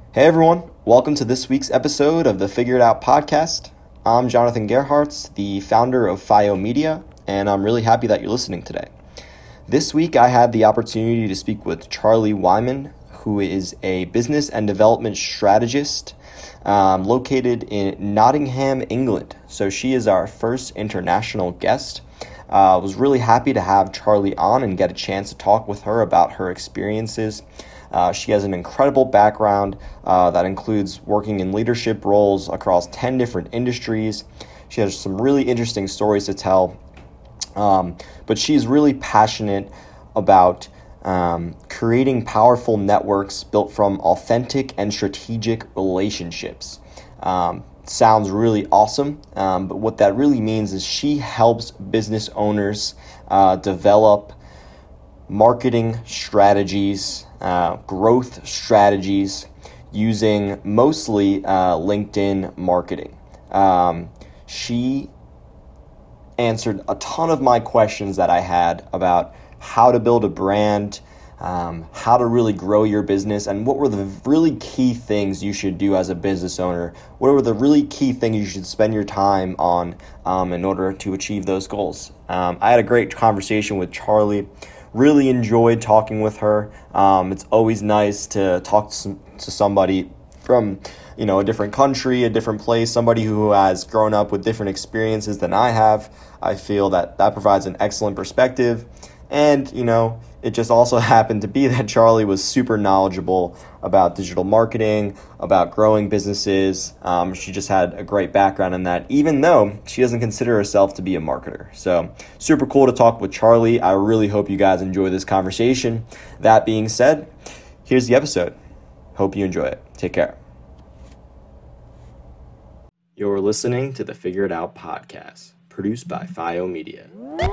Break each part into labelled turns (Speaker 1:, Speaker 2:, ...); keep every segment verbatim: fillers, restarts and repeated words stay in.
Speaker 1: Hey everyone, welcome to this week's episode of the Figure It Out podcast. I'm Jonathan Gerhartz, the founder of FIO Media, and I'm really happy that you're listening today. This week I had the opportunity to speak with Charlie Wyman, who is a business and development strategist um, located in Nottingham, England. So she is our first international guest. I uh, was really happy to have Charlie on and get a chance to talk with her about her experiences. Uh, she has an incredible background uh, that includes working in leadership roles across ten different industries. She has some really interesting stories to tell, um, but she's really passionate about um, creating powerful networks built from authentic and strategic relationships. Um, sounds really awesome, um, but what that really means is she helps business owners uh, develop marketing strategies, uh, growth strategies using mostly uh, LinkedIn marketing. Um, she answered a ton of my questions that I had about how to build a brand, um, how to really grow your business, and what were the really key things you should do as a business owner. What were the really key things you should spend your time on um, in order to achieve those goals? Um, I had a great conversation with Charlie. Really enjoyed talking with her. Um, it's always nice to talk to, some, to somebody from, you know, a different country, a different place, somebody who has grown up with different experiences than I have. I feel that that provides an excellent perspective. And, you know, it just also happened to be that Charlie was super knowledgeable about digital marketing, about growing businesses. Um, she just had a great background in that, even though she doesn't consider herself to be a marketer. So super cool to talk with Charlie. I really hope you guys enjoy this conversation. That being said, here's the episode. Hope you enjoy it. Take care. You're listening to the Figure It Out podcast, produced by FIO Media.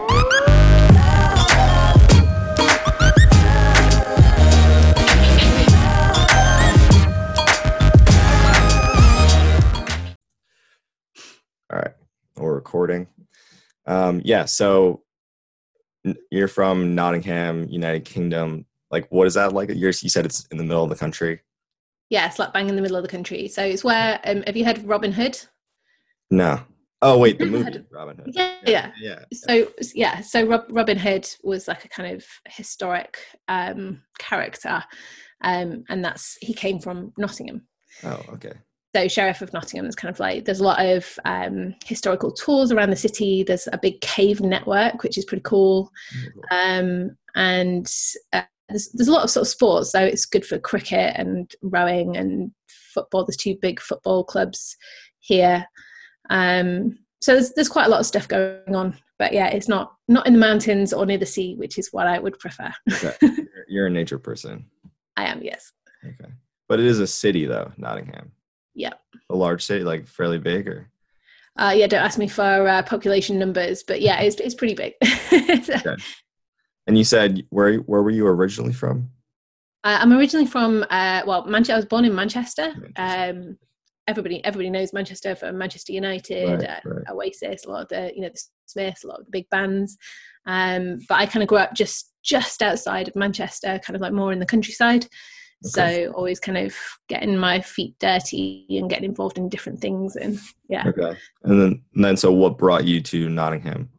Speaker 1: All right, we're recording. Um, yeah, so you're from Nottingham, United Kingdom. Like, what is that like? You're, you said it's in the middle of the country.
Speaker 2: Yeah, it's like bang in the middle of the country. So it's where, um, have you heard of Robin Hood?
Speaker 1: No. Oh, wait, the
Speaker 2: Never
Speaker 1: movie
Speaker 2: heard of-
Speaker 1: Robin Hood.
Speaker 2: Yeah,
Speaker 1: Yeah,
Speaker 2: yeah.
Speaker 1: yeah.
Speaker 2: So yeah, so Rob, Robin Hood was like a kind of historic um, character, um, and that's he came from Nottingham.
Speaker 1: Oh, okay.
Speaker 2: So Sheriff of Nottingham is kind of like there's a lot of um, historical tours around the city. There's a big cave network, which is pretty cool, um, and uh, there's there's a lot of sort of sports. So it's good for cricket and rowing and football. There's two big football clubs here. Um, so there's, there's quite a lot of stuff going on, but yeah, it's not not in the mountains or near the sea, which is what I would prefer.
Speaker 1: Okay. You're, you're a nature person.
Speaker 2: I am, yes.
Speaker 1: Okay. But it is a city, though, Nottingham.
Speaker 2: Yeah.
Speaker 1: A large city, like fairly big, or?
Speaker 2: Uh, yeah, don't ask me for uh, population numbers, but yeah, it's it's pretty big. So,
Speaker 1: Okay. And you said, where where were you originally from?
Speaker 2: uh, I'm originally from, uh, well, Manchester. I was born in Manchester.
Speaker 1: Manchester.
Speaker 2: Um, everybody everybody knows Manchester for Manchester United,
Speaker 1: Right,
Speaker 2: uh,
Speaker 1: right.
Speaker 2: Oasis, a lot of the, you know, the Smiths, a lot of the big bands. Um, but I kind of grew up just just outside of Manchester, kind of like more in the countryside.
Speaker 1: Okay.
Speaker 2: So always kind of getting my feet dirty and getting involved in different things. And yeah.
Speaker 1: Okay. And then, and then so what brought you to Nottingham?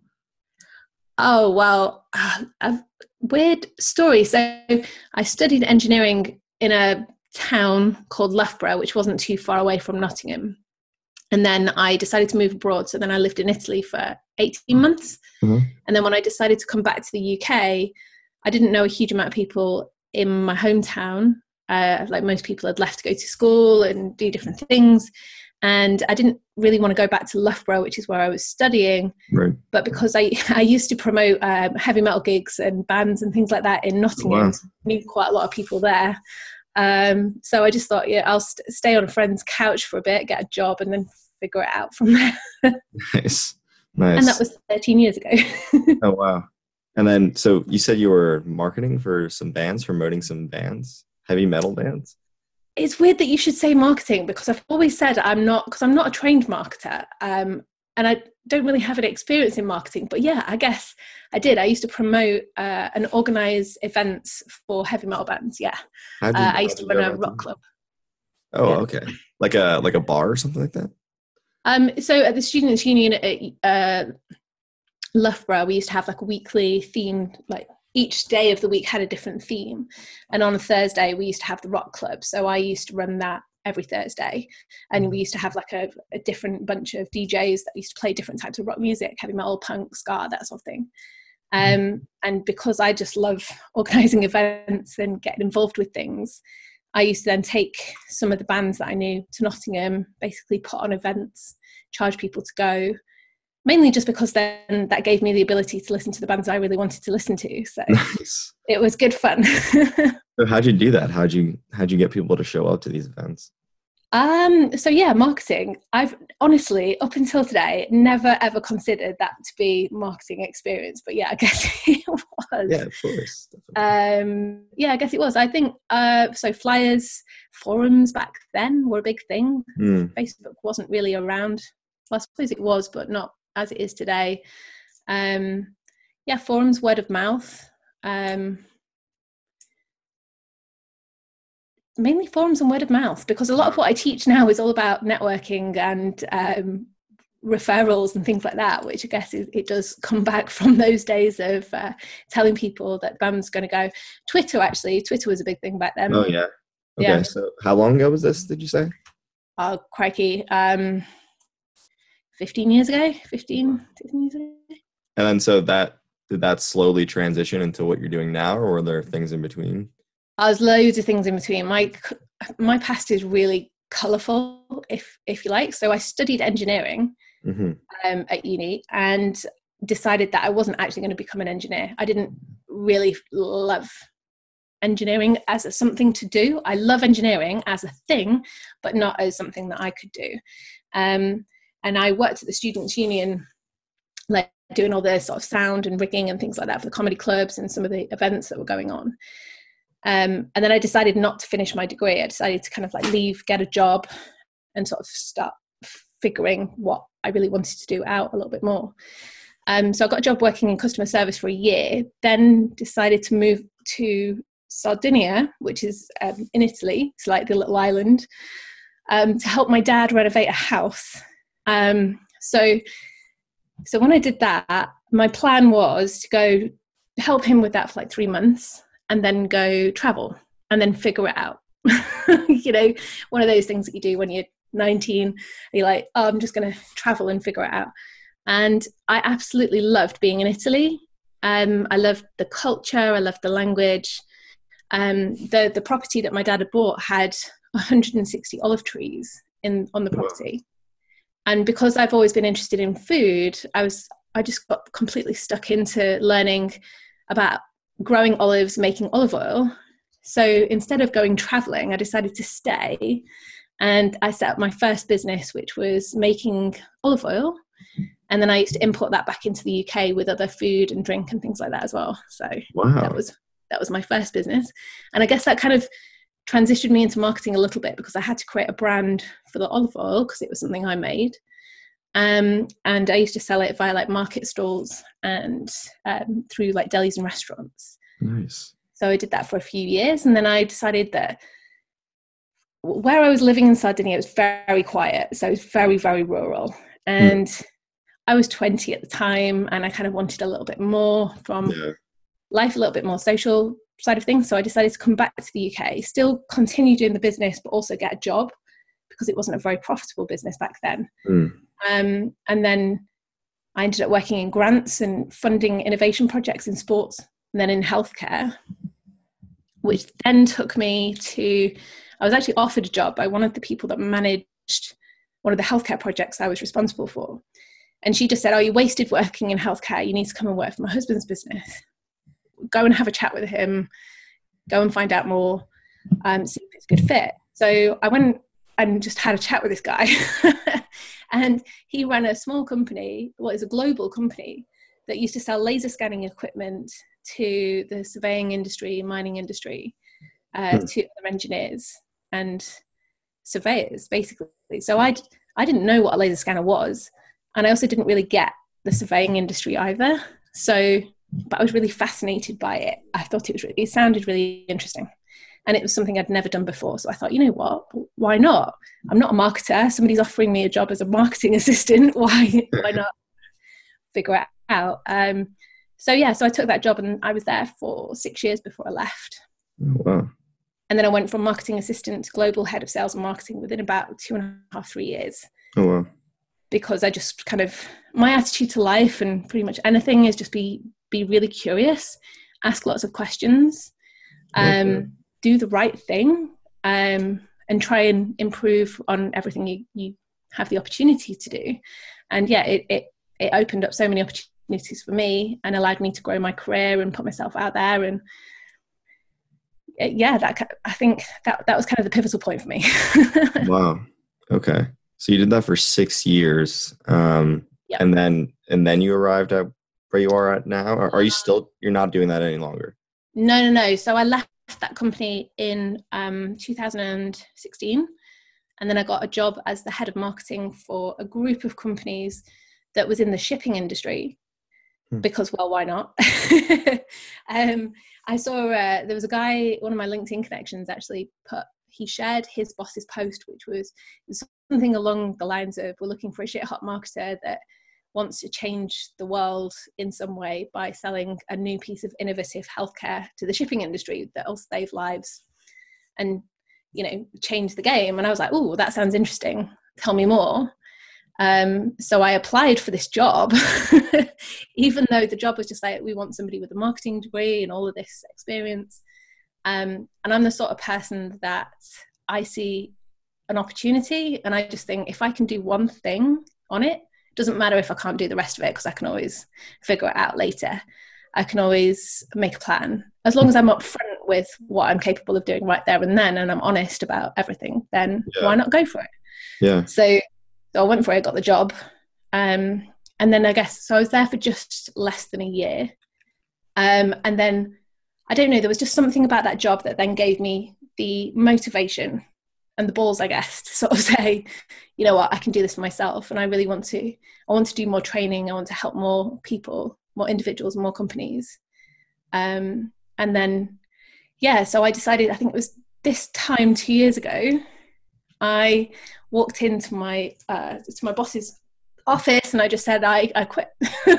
Speaker 2: Oh, well, uh, a weird story. So I studied engineering in a town called Loughborough, which wasn't too far away from Nottingham. And then I decided to move abroad. So then I lived in Italy for eighteen months.
Speaker 1: Mm-hmm.
Speaker 2: And then when I decided to come back to the U K, I didn't know a huge amount of people in my hometown. Uh, like most people had left to go to school and do different things. And I didn't really want to go back to Loughborough, which is where I was studying.
Speaker 1: Right.
Speaker 2: But because I, I used to promote um, heavy metal gigs and bands and things like that in Nottingham,
Speaker 1: Wow.
Speaker 2: so I knew quite a lot of people there. Um, so I just thought, yeah, I'll st- stay on a friend's couch for a bit, get a job, and then figure it out from there.
Speaker 1: Nice. Nice.
Speaker 2: And that was thirteen years ago.
Speaker 1: Oh, wow. And then, so you said you were marketing for some bands, promoting some bands, heavy metal bands?
Speaker 2: It's weird that you should say marketing, because I've always said I'm not, because I'm not a trained marketer. Um, and I don't really have any experience in marketing, but yeah, I guess I did. I used to promote uh, and organize events for heavy metal bands. Yeah.
Speaker 1: How did
Speaker 2: Uh,
Speaker 1: you,
Speaker 2: I used to run a rock club.
Speaker 1: Oh,
Speaker 2: Yeah.
Speaker 1: okay. Like a like a bar or something like that?
Speaker 2: Um, so at the Students' Union at uh, Loughborough, we used to have like a weekly theme, like each day of the week had a different theme. And on a Thursday, we used to have the rock club. So I used to run that every Thursday. And we used to have like a, a different bunch of D Js that used to play different types of rock music, heavy metal, punk, ska, that sort of thing. Um, and because I just love organising events and getting involved with things, I used to then take some of the bands that I knew to Nottingham, basically put on events, charge people to go, mainly just because then that gave me the ability to listen to the bands I really wanted to listen to. So
Speaker 1: Nice.
Speaker 2: it was good fun.
Speaker 1: So how'd you do that? How'd you how'd you get people to show up to these events?
Speaker 2: Um, so yeah, marketing. I've honestly, up until today, never ever considered that to be marketing experience. But yeah, I guess it was.
Speaker 1: Yeah, of course.
Speaker 2: Um, yeah, I guess it was. I think uh, so. Flyers, forums back then were a big thing.
Speaker 1: Mm.
Speaker 2: Facebook wasn't really around. Well, I suppose it was, but not as it is today. Um, yeah, forums, word of mouth. Um, mainly forums and word of mouth, because a lot of what I teach now is all about networking and um, referrals and things like that, which I guess is, it does come back from those days of uh, telling people that the band's going to go. Twitter, actually, Twitter was a big thing back then.
Speaker 1: Oh yeah. Okay.
Speaker 2: Yeah.
Speaker 1: So how long ago was this, did you say?
Speaker 2: Oh, crikey. Um, fifteen years ago, fifteen, sixteen years ago.
Speaker 1: And then so that did that slowly transition into what you're doing now, or were there things in between?
Speaker 2: There's loads of things in between. My my past is really colourful, if if you like. So I studied engineering
Speaker 1: Mm-hmm.
Speaker 2: um, at uni and decided that I wasn't actually going to become an engineer. I didn't really love engineering as a, something to do. I love engineering as a thing, but not as something that I could do. Um, and I worked at the Students' Union, like doing all the sort of sound and rigging and things like that for the comedy clubs and some of the events that were going on. Um, and then I decided not to finish my degree. I decided to kind of like leave, get a job, and sort of start figuring what I really wanted to do out a little bit more. Um, so I got a job working in customer service for a year, then decided to move to Sardinia, which is um, in Italy. It's like the little island, um, to help my dad renovate a house. Um, so, so when I did that, my plan was to go help him with that for like three months and then go travel and then figure it out. You know, one of those things that you do when you're nineteen, you're like, oh, I'm just going to travel and figure it out. And I absolutely loved being in Italy. Um, I loved the culture. I loved the language. Um, the, the property that my dad had bought had one hundred sixty olive trees in on the property. And because I've always been interested in food, I was I just got completely stuck into learning about growing olives, making olive oil. So instead of going traveling, I decided to stay. And I set up my first business, which was making olive oil. And then I used to import that back into the U K with other food and drink and things like that as well. So
Speaker 1: Wow.
Speaker 2: that was that was my first business. And I guess that kind of transitioned me into marketing a little bit, because I had to create a brand for the olive oil because it was something I made. Um, and I used to sell it via like market stalls and um, through like delis and restaurants.
Speaker 1: Nice.
Speaker 2: So I did that for a few years. And then I decided that where I was living in Sardinia, it was very quiet. So it was very, very rural. And mm. I was twenty at the time, and I kind of wanted a little bit more from yeah. life, a little bit more social side of things. So I decided to come back to the U K, still continue doing the business, but also get a job, because it wasn't a very profitable business back then. Mm. Um, and then I ended up working in grants and funding innovation projects in sports and then in healthcare, which then took me to, I was actually offered a job by one of the people that managed one of the healthcare projects I was responsible for. And she just said, oh, you wasted working in healthcare. You need to come and work for my husband's business. Go and have a chat with him. Go and find out more. Um, see if it's a good fit. So I went and just had a chat with this guy. And he ran a small company, well, it's a global company that used to sell laser scanning equipment to the surveying industry, mining industry, uh, hmm. to other engineers and surveyors, basically. So I I didn't know what a laser scanner was. And I also didn't really get the surveying industry either. So, but I was really fascinated by it. I thought it was really, it sounded really interesting. And it was something I'd never done before. So I thought, you know what, why not? I'm not a marketer. Somebody's offering me a job as a marketing assistant. Why, why not figure it out? Um, so yeah, so I took that job and I was there for six years before I left.
Speaker 1: Oh, wow.
Speaker 2: And then I went from marketing assistant to global head of sales and marketing within about two and a half, three years.
Speaker 1: Oh, wow.
Speaker 2: Because I just kind of, my attitude to life and pretty much anything is just be, be really curious, ask lots of questions, um, okay. do the right thing, um, and try and improve on everything you, you have the opportunity to do. And yeah, it, it, it opened up so many opportunities for me and allowed me to grow my career and put myself out there. And it, yeah, that, I think that, that was kind of the pivotal point for me.
Speaker 1: Wow. Okay. So you did that for six years. Um, yep. and then, and then you arrived at where you are at now, or are you still, you're not doing that any longer?
Speaker 2: No, no, no. So I left that company in um, two thousand sixteen. And then I got a job as the head of marketing for a group of companies that was in the shipping industry hmm. because, well, why not? um, I saw uh, there was a guy, one of my LinkedIn connections actually put, he shared his boss's post, which was, was something along the lines of, we're looking for a shit hot marketer that wants to change the world in some way by selling a new piece of innovative healthcare to the shipping industry that'll save lives and, you know, change the game. And I was like, oh, that sounds interesting. Tell me more. Um, so I applied for this job, even though the job was just like, we want somebody with a marketing degree and all of this experience. Um, and I'm the sort of person that I see an opportunity and I just think if I can do one thing on it, doesn't matter if I can't do the rest of it because I can always figure it out later. I can always make a plan. As long as I'm upfront with what I'm capable of doing right there and then, and I'm honest about everything, then yeah. why not go for it?
Speaker 1: Yeah.
Speaker 2: So, so I went for it, got the job. Um, and then I guess, so I was there for just less than a year. Um, and then, I don't know, there was just something about that job that then gave me the motivation and the balls, I guess, to sort of say, you know what, I can do this for myself. And I really want to, I want to do more training. I want to help more people, more individuals, more companies. Um, and then, yeah, so I decided, I think it was this time two years ago, I walked into my, uh, to my boss's office and I just said, I, I quit.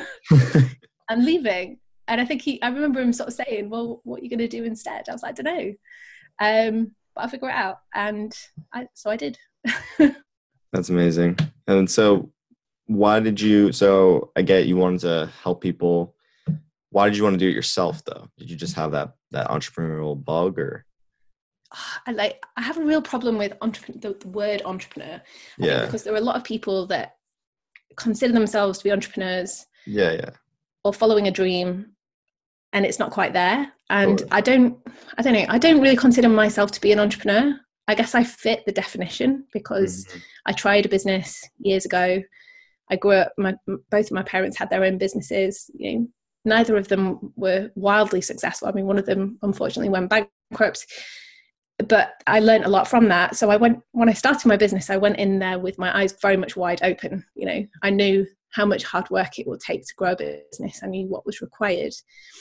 Speaker 2: I'm leaving. And I think he, I remember him sort of saying, well, what are you going to do instead? I was like, I don't know. Um, but I'll figure it out. And I, so I did.
Speaker 1: That's amazing. And so why did you, so I get you wanted to help people. Why did you want to do it yourself though? Did you just have that, that entrepreneurial bug or?
Speaker 2: I like, I have a real problem with entrepreneur, the, the word entrepreneur. I
Speaker 1: yeah.
Speaker 2: think because there are a lot of people that consider themselves to be entrepreneurs.
Speaker 1: Yeah. Yeah.
Speaker 2: Or following a dream and it's not quite there. And I don't, I don't know, I don't really consider myself to be an entrepreneur. I guess I fit the definition because mm-hmm. I tried a business years ago. I grew up, my, both of my parents had their own businesses. You know, neither of them were wildly successful. I mean, one of them unfortunately went bankrupt, but I learned a lot from that. So I went, when I started my business, I went in there with my eyes very much wide open. You know, I knew how much hard work it will take to grow a business. I knew what was required.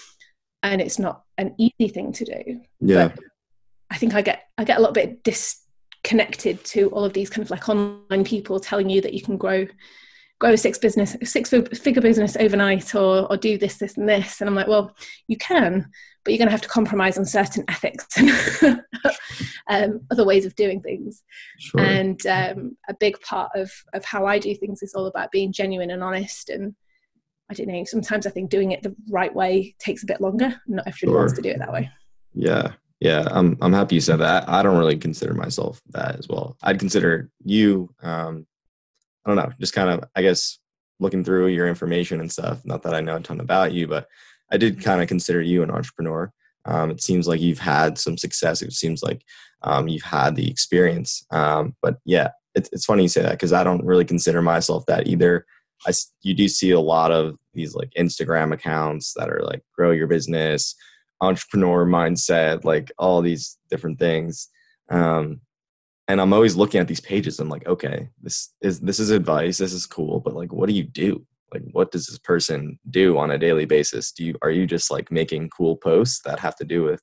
Speaker 2: And it's not an easy thing to do.
Speaker 1: Yeah.
Speaker 2: But I think I get I get a little bit disconnected to all of these kind of like online people telling you that you can grow grow a six business six figure business overnight or or do this, this and this. And I'm like, well, you can, but you're gonna have to compromise on certain ethics and um, other ways of doing things.
Speaker 1: Sure.
Speaker 2: And um, a big part of of how I do things is all about being genuine and honest. And I don't know, sometimes I think doing it the right way takes a bit longer. Not everybody sure. wants to do it that way.
Speaker 1: Yeah. Yeah. I'm, I'm happy you said that. I don't really consider myself that as well. I'd consider you, um, I don't know, just kind of, I guess, looking through your information and stuff. Not that I know a ton about you, but I did kind of consider you an entrepreneur. Um, it seems like you've had some success. It seems like um, you've had the experience. Um, but yeah, it's, it's funny you say that because I don't really consider myself that either. I, you do see a lot of these like Instagram accounts that are like grow your business, entrepreneur mindset, like all these different things. Um, and I'm always looking at these pages. I'm like, okay, this is, this is advice. This is cool. But like, what do you do? Like, what does this person do on a daily basis? Do you, are you just like making cool posts that have to do with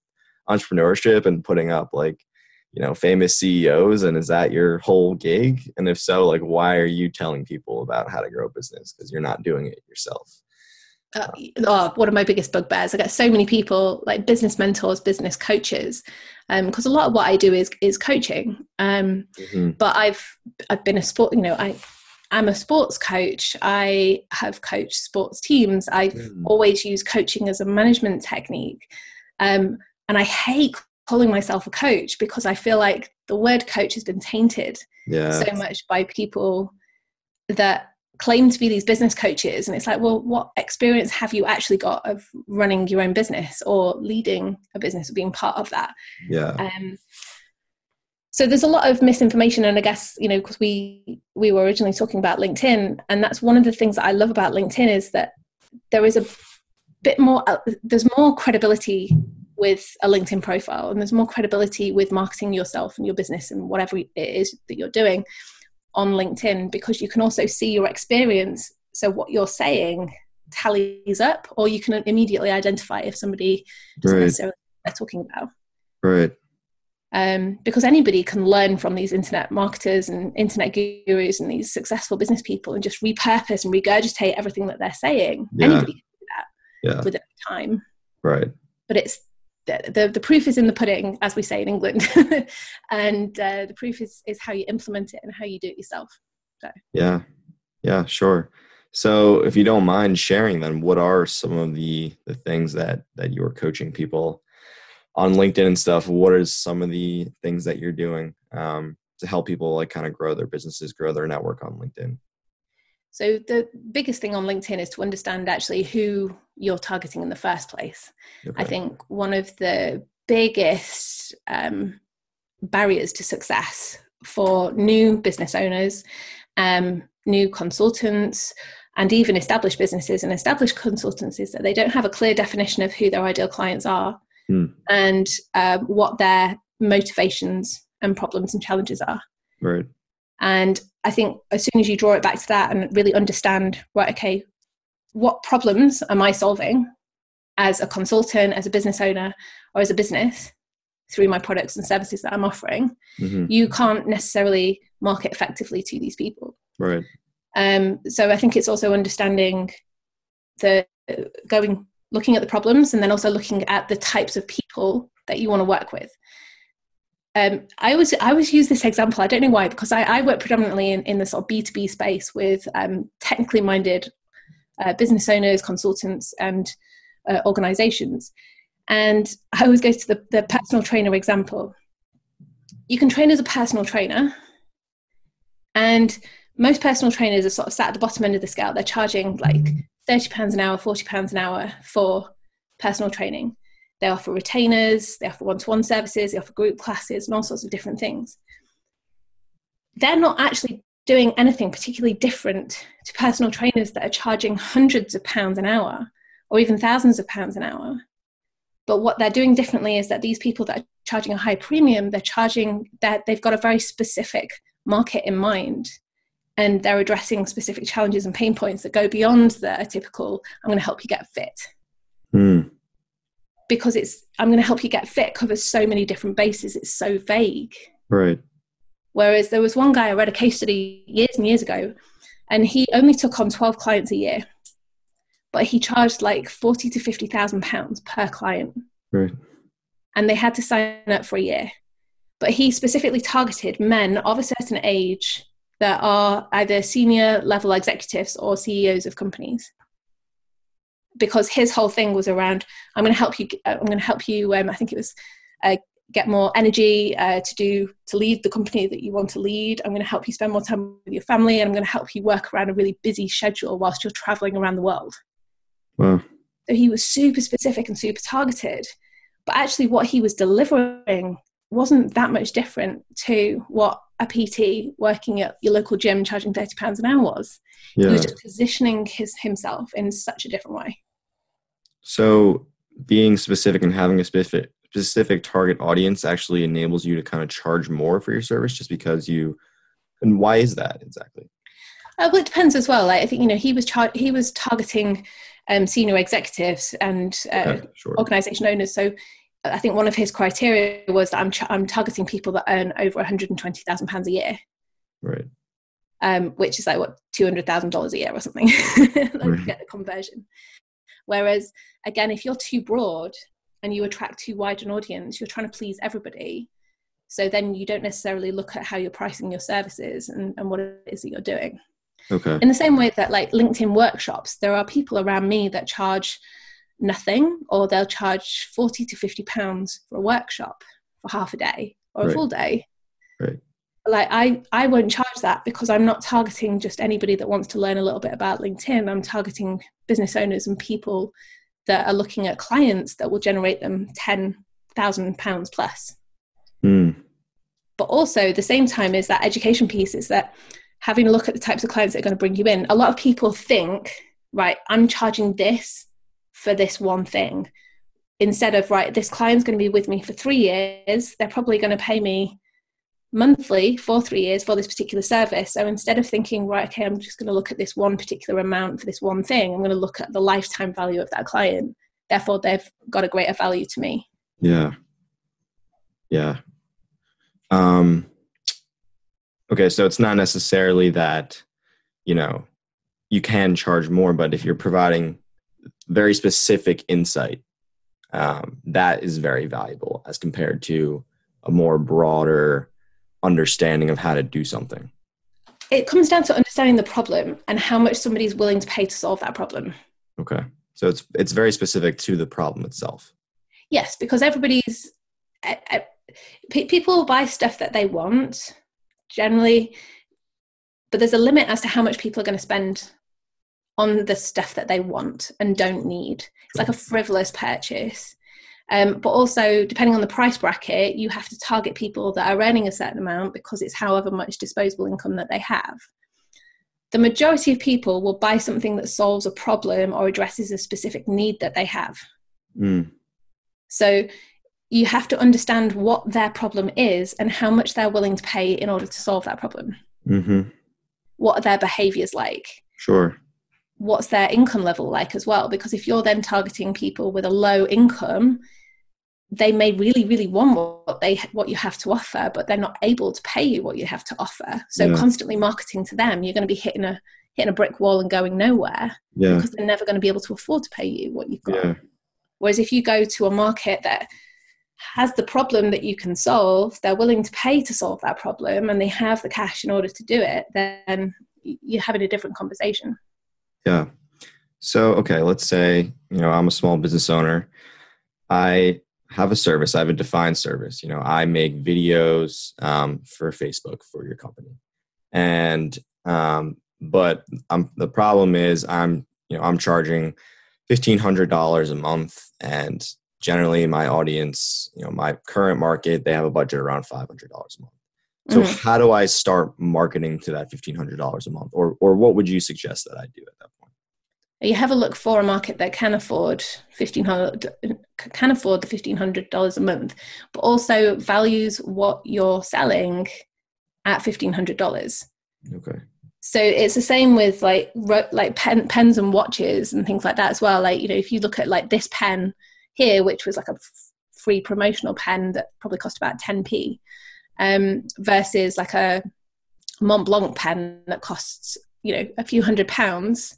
Speaker 1: entrepreneurship and putting up like, you know, famous C E Os? And is that your whole gig? And if so, like, why are you telling people about how to grow a business? Because you're not doing it yourself.
Speaker 2: Uh, oh, one of my biggest bugbears. I get so many people, like business mentors, business coaches, because um, a lot of what I do is is coaching. Um, mm-hmm. But I've I've been a sport, you know, I I'm a sports coach. I have coached sports teams. I've mm. always used coaching as a management technique, um, and I hate calling myself a coach because I feel like the word coach has been tainted yeah. so much by people that claim to be these business coaches. And it's like, well, what experience have you actually got of running your own business or leading a business or being part of that?
Speaker 1: Yeah.
Speaker 2: Um, so there's a lot of misinformation. And I guess, you know, because we, we were originally talking about LinkedIn, and that's one of the things that I love about LinkedIn is that there is a bit more, uh, there's more credibility with a LinkedIn profile, and there's more credibility with marketing yourself and your business and whatever it is that you're doing on LinkedIn, because you can also see your experience. So what you're saying tallies up, or you can immediately identify if somebody doesn't right. necessarily know what they're talking about.
Speaker 1: Right.
Speaker 2: Um, because anybody can learn from these internet marketers and internet gurus and these successful business people and just repurpose and regurgitate everything that they're saying.
Speaker 1: Yeah.
Speaker 2: Anybody can do that
Speaker 1: yeah.
Speaker 2: within time.
Speaker 1: Right.
Speaker 2: But it's the, the, the proof is in the pudding, as we say in England. And uh, the proof is, is how you implement it and how you do it yourself. So.
Speaker 1: Yeah. Yeah, sure. So if you don't mind sharing, then what are some of the, the things that, that you're coaching people on LinkedIn and stuff? What are some of the things that you're doing um, to help people like kind of grow their businesses, grow their network on LinkedIn?
Speaker 2: So the biggest thing on LinkedIn is to understand actually who you're targeting in the first place. Okay. I think one of the biggest um, barriers to success for new business owners, um, new consultants, and even established businesses and established consultants is that they don't have a clear definition of who their ideal clients are hmm. and um, what their motivations and problems and challenges are.
Speaker 1: Right.
Speaker 2: And I think as soon as you draw it back to that and really understand, right, okay, what problems am I solving as a consultant, as a business owner, or as a business through my products and services that I'm offering, mm-hmm. you can't necessarily market effectively to these people.
Speaker 1: Right.
Speaker 2: Um, so I think it's also understanding the going, looking at the problems, and then also looking at the types of people that you want to work with. Um, I always I always use this example. I don't know why, because I, I work predominantly in, in the sort of B two B space with um, technically minded uh, business owners, consultants, and uh, organizations. And I always go to the, the personal trainer example. You can train as a personal trainer, and most personal trainers are sort of sat at the bottom end of the scale. They're charging like thirty pounds an hour, forty pounds an hour for personal training. They offer retainers, they offer one-to-one services, they offer group classes and all sorts of different things. They're not actually doing anything particularly different to personal trainers that are charging hundreds of pounds an hour or even thousands of pounds an hour. But what they're doing differently is that these people that are charging a high premium, they're charging that they've got a very specific market in mind, and they're addressing specific challenges and pain points that go beyond the typical, I'm going to help you get fit.
Speaker 1: Mm.
Speaker 2: Because it's, I'm going to help you get fit covers so many different bases. It's so vague.
Speaker 1: Right.
Speaker 2: Whereas there was one guy, I read a case study years and years ago, and he only took on twelve clients a year, but he charged like forty to fifty thousand pounds per client.
Speaker 1: Right.
Speaker 2: And they had to sign up for a year. But he specifically targeted men of a certain age that are either senior level executives or C E Os of companies. Because his whole thing was around, I'm going to help you. I'm going to help you. Um, I think it was uh, get more energy uh, to do to lead the company that you want to lead. I'm going to help you spend more time with your family, and I'm going to help you work around a really busy schedule whilst you're traveling around the world.
Speaker 1: Wow.
Speaker 2: So he was super specific and super targeted, but actually, what he was delivering wasn't that much different to what a P T working at your local gym charging thirty pounds an hour was. Yeah. He was just positioning his himself in such a different way.
Speaker 1: So being specific and having a specific specific target audience actually enables you to kind of charge more for your service, just because you, and why is that exactly?
Speaker 2: Uh, well, it depends as well. Like, I think, you know, he was char- he was targeting um, senior executives and uh,
Speaker 1: okay, sure.
Speaker 2: organization owners. So I think one of his criteria was that I'm, ch- I'm targeting people that earn over one hundred twenty thousand pounds a year.
Speaker 1: Right.
Speaker 2: Um, which is like, what, two hundred thousand dollars a year or something, like
Speaker 1: Right.
Speaker 2: to get the conversion. Whereas, again, if you're too broad and you attract too wide an audience, you're trying to please everybody. So then you don't necessarily look at how you're pricing your services and, and what it is that you're doing.
Speaker 1: Okay.
Speaker 2: In the same way that, like, LinkedIn workshops, there are people around me that charge nothing, or they'll charge forty to fifty pounds for a workshop for half a day or a
Speaker 1: Right.
Speaker 2: full day.
Speaker 1: Right.
Speaker 2: Like, I, I won't charge that because I'm not targeting just anybody that wants to learn a little bit about LinkedIn. I'm targeting business owners and people that are looking at clients that will generate them ten thousand pounds plus.
Speaker 1: Mm.
Speaker 2: But also the same time is that education piece, is that having a look at the types of clients that are going to bring you in. A lot of people think, right, I'm charging this for this one thing, instead of, right, this client's going to be with me for three years. They're probably going to pay me monthly for three years for this particular service. So instead of thinking, right, okay, I'm just going to look at this one particular amount for this one thing, I'm going to look at the lifetime value of that client. Therefore, they've got a greater value to me.
Speaker 1: Yeah. Yeah. Um, okay. So it's not necessarily that, you know, you can charge more, but if you're providing very specific insight, um, that is very valuable as compared to a more broader understanding of how to do something.
Speaker 2: It comes down to understanding the problem and how much somebody's willing to pay to solve that problem.
Speaker 1: Okay. So it's it's very specific to the problem itself.
Speaker 2: Yes, because everybody's uh, uh, p- people buy stuff that they want generally, but there's a limit as to how much people are going to spend on the stuff that they want and don't need. It's like a frivolous purchase. Um, but also, depending on the price bracket, you have to target people that are earning a certain amount because it's however much disposable income that they have. The majority of people will buy something that solves a problem or addresses a specific need that they have.
Speaker 1: Mm.
Speaker 2: So you have to understand what their problem is and how much they're willing to pay in order to solve that problem.
Speaker 1: Mm-hmm.
Speaker 2: What are their behaviors like?
Speaker 1: Sure.
Speaker 2: What's their income level like as well? Because if you're then targeting people with a low income, they may really, really want what they what you have to offer, but they're not able to pay you what you have to offer. So
Speaker 1: Yeah.
Speaker 2: constantly marketing to them, you're going to be hitting a hitting a brick wall and going nowhere.
Speaker 1: Yeah.
Speaker 2: Because they're never going to be able to afford to pay you what you've got.
Speaker 1: Yeah.
Speaker 2: Whereas if you go to a market that has the problem that you can solve, they're willing to pay to solve that problem, and they have the cash in order to do it, then you're having a different conversation.
Speaker 1: Yeah. So, okay, let's say, you know, I'm a small business owner. I have a service. I have a defined service. You know, I make videos um, for Facebook for your company. And, um, but I'm, the problem is I'm, you know, I'm charging fifteen hundred dollars a month. And generally my audience, you know, my current market, they have a budget around five hundred dollars a month. So mm-hmm. how do I start marketing to that fifteen hundred dollars a month? Or, or what would you suggest that I do at that point?
Speaker 2: You have a look for a market that can afford fifteen hundred can afford the fifteen hundred dollars a month, but also values what you're selling at fifteen hundred dollars.
Speaker 1: Okay.
Speaker 2: So it's the same with like like pen, pens and watches and things like that as well. Like, you know, if you look at like this pen here, which was like a f- free promotional pen that probably cost about ten p, um, versus like a Mont Blanc pen that costs, you know, a few hundred pounds.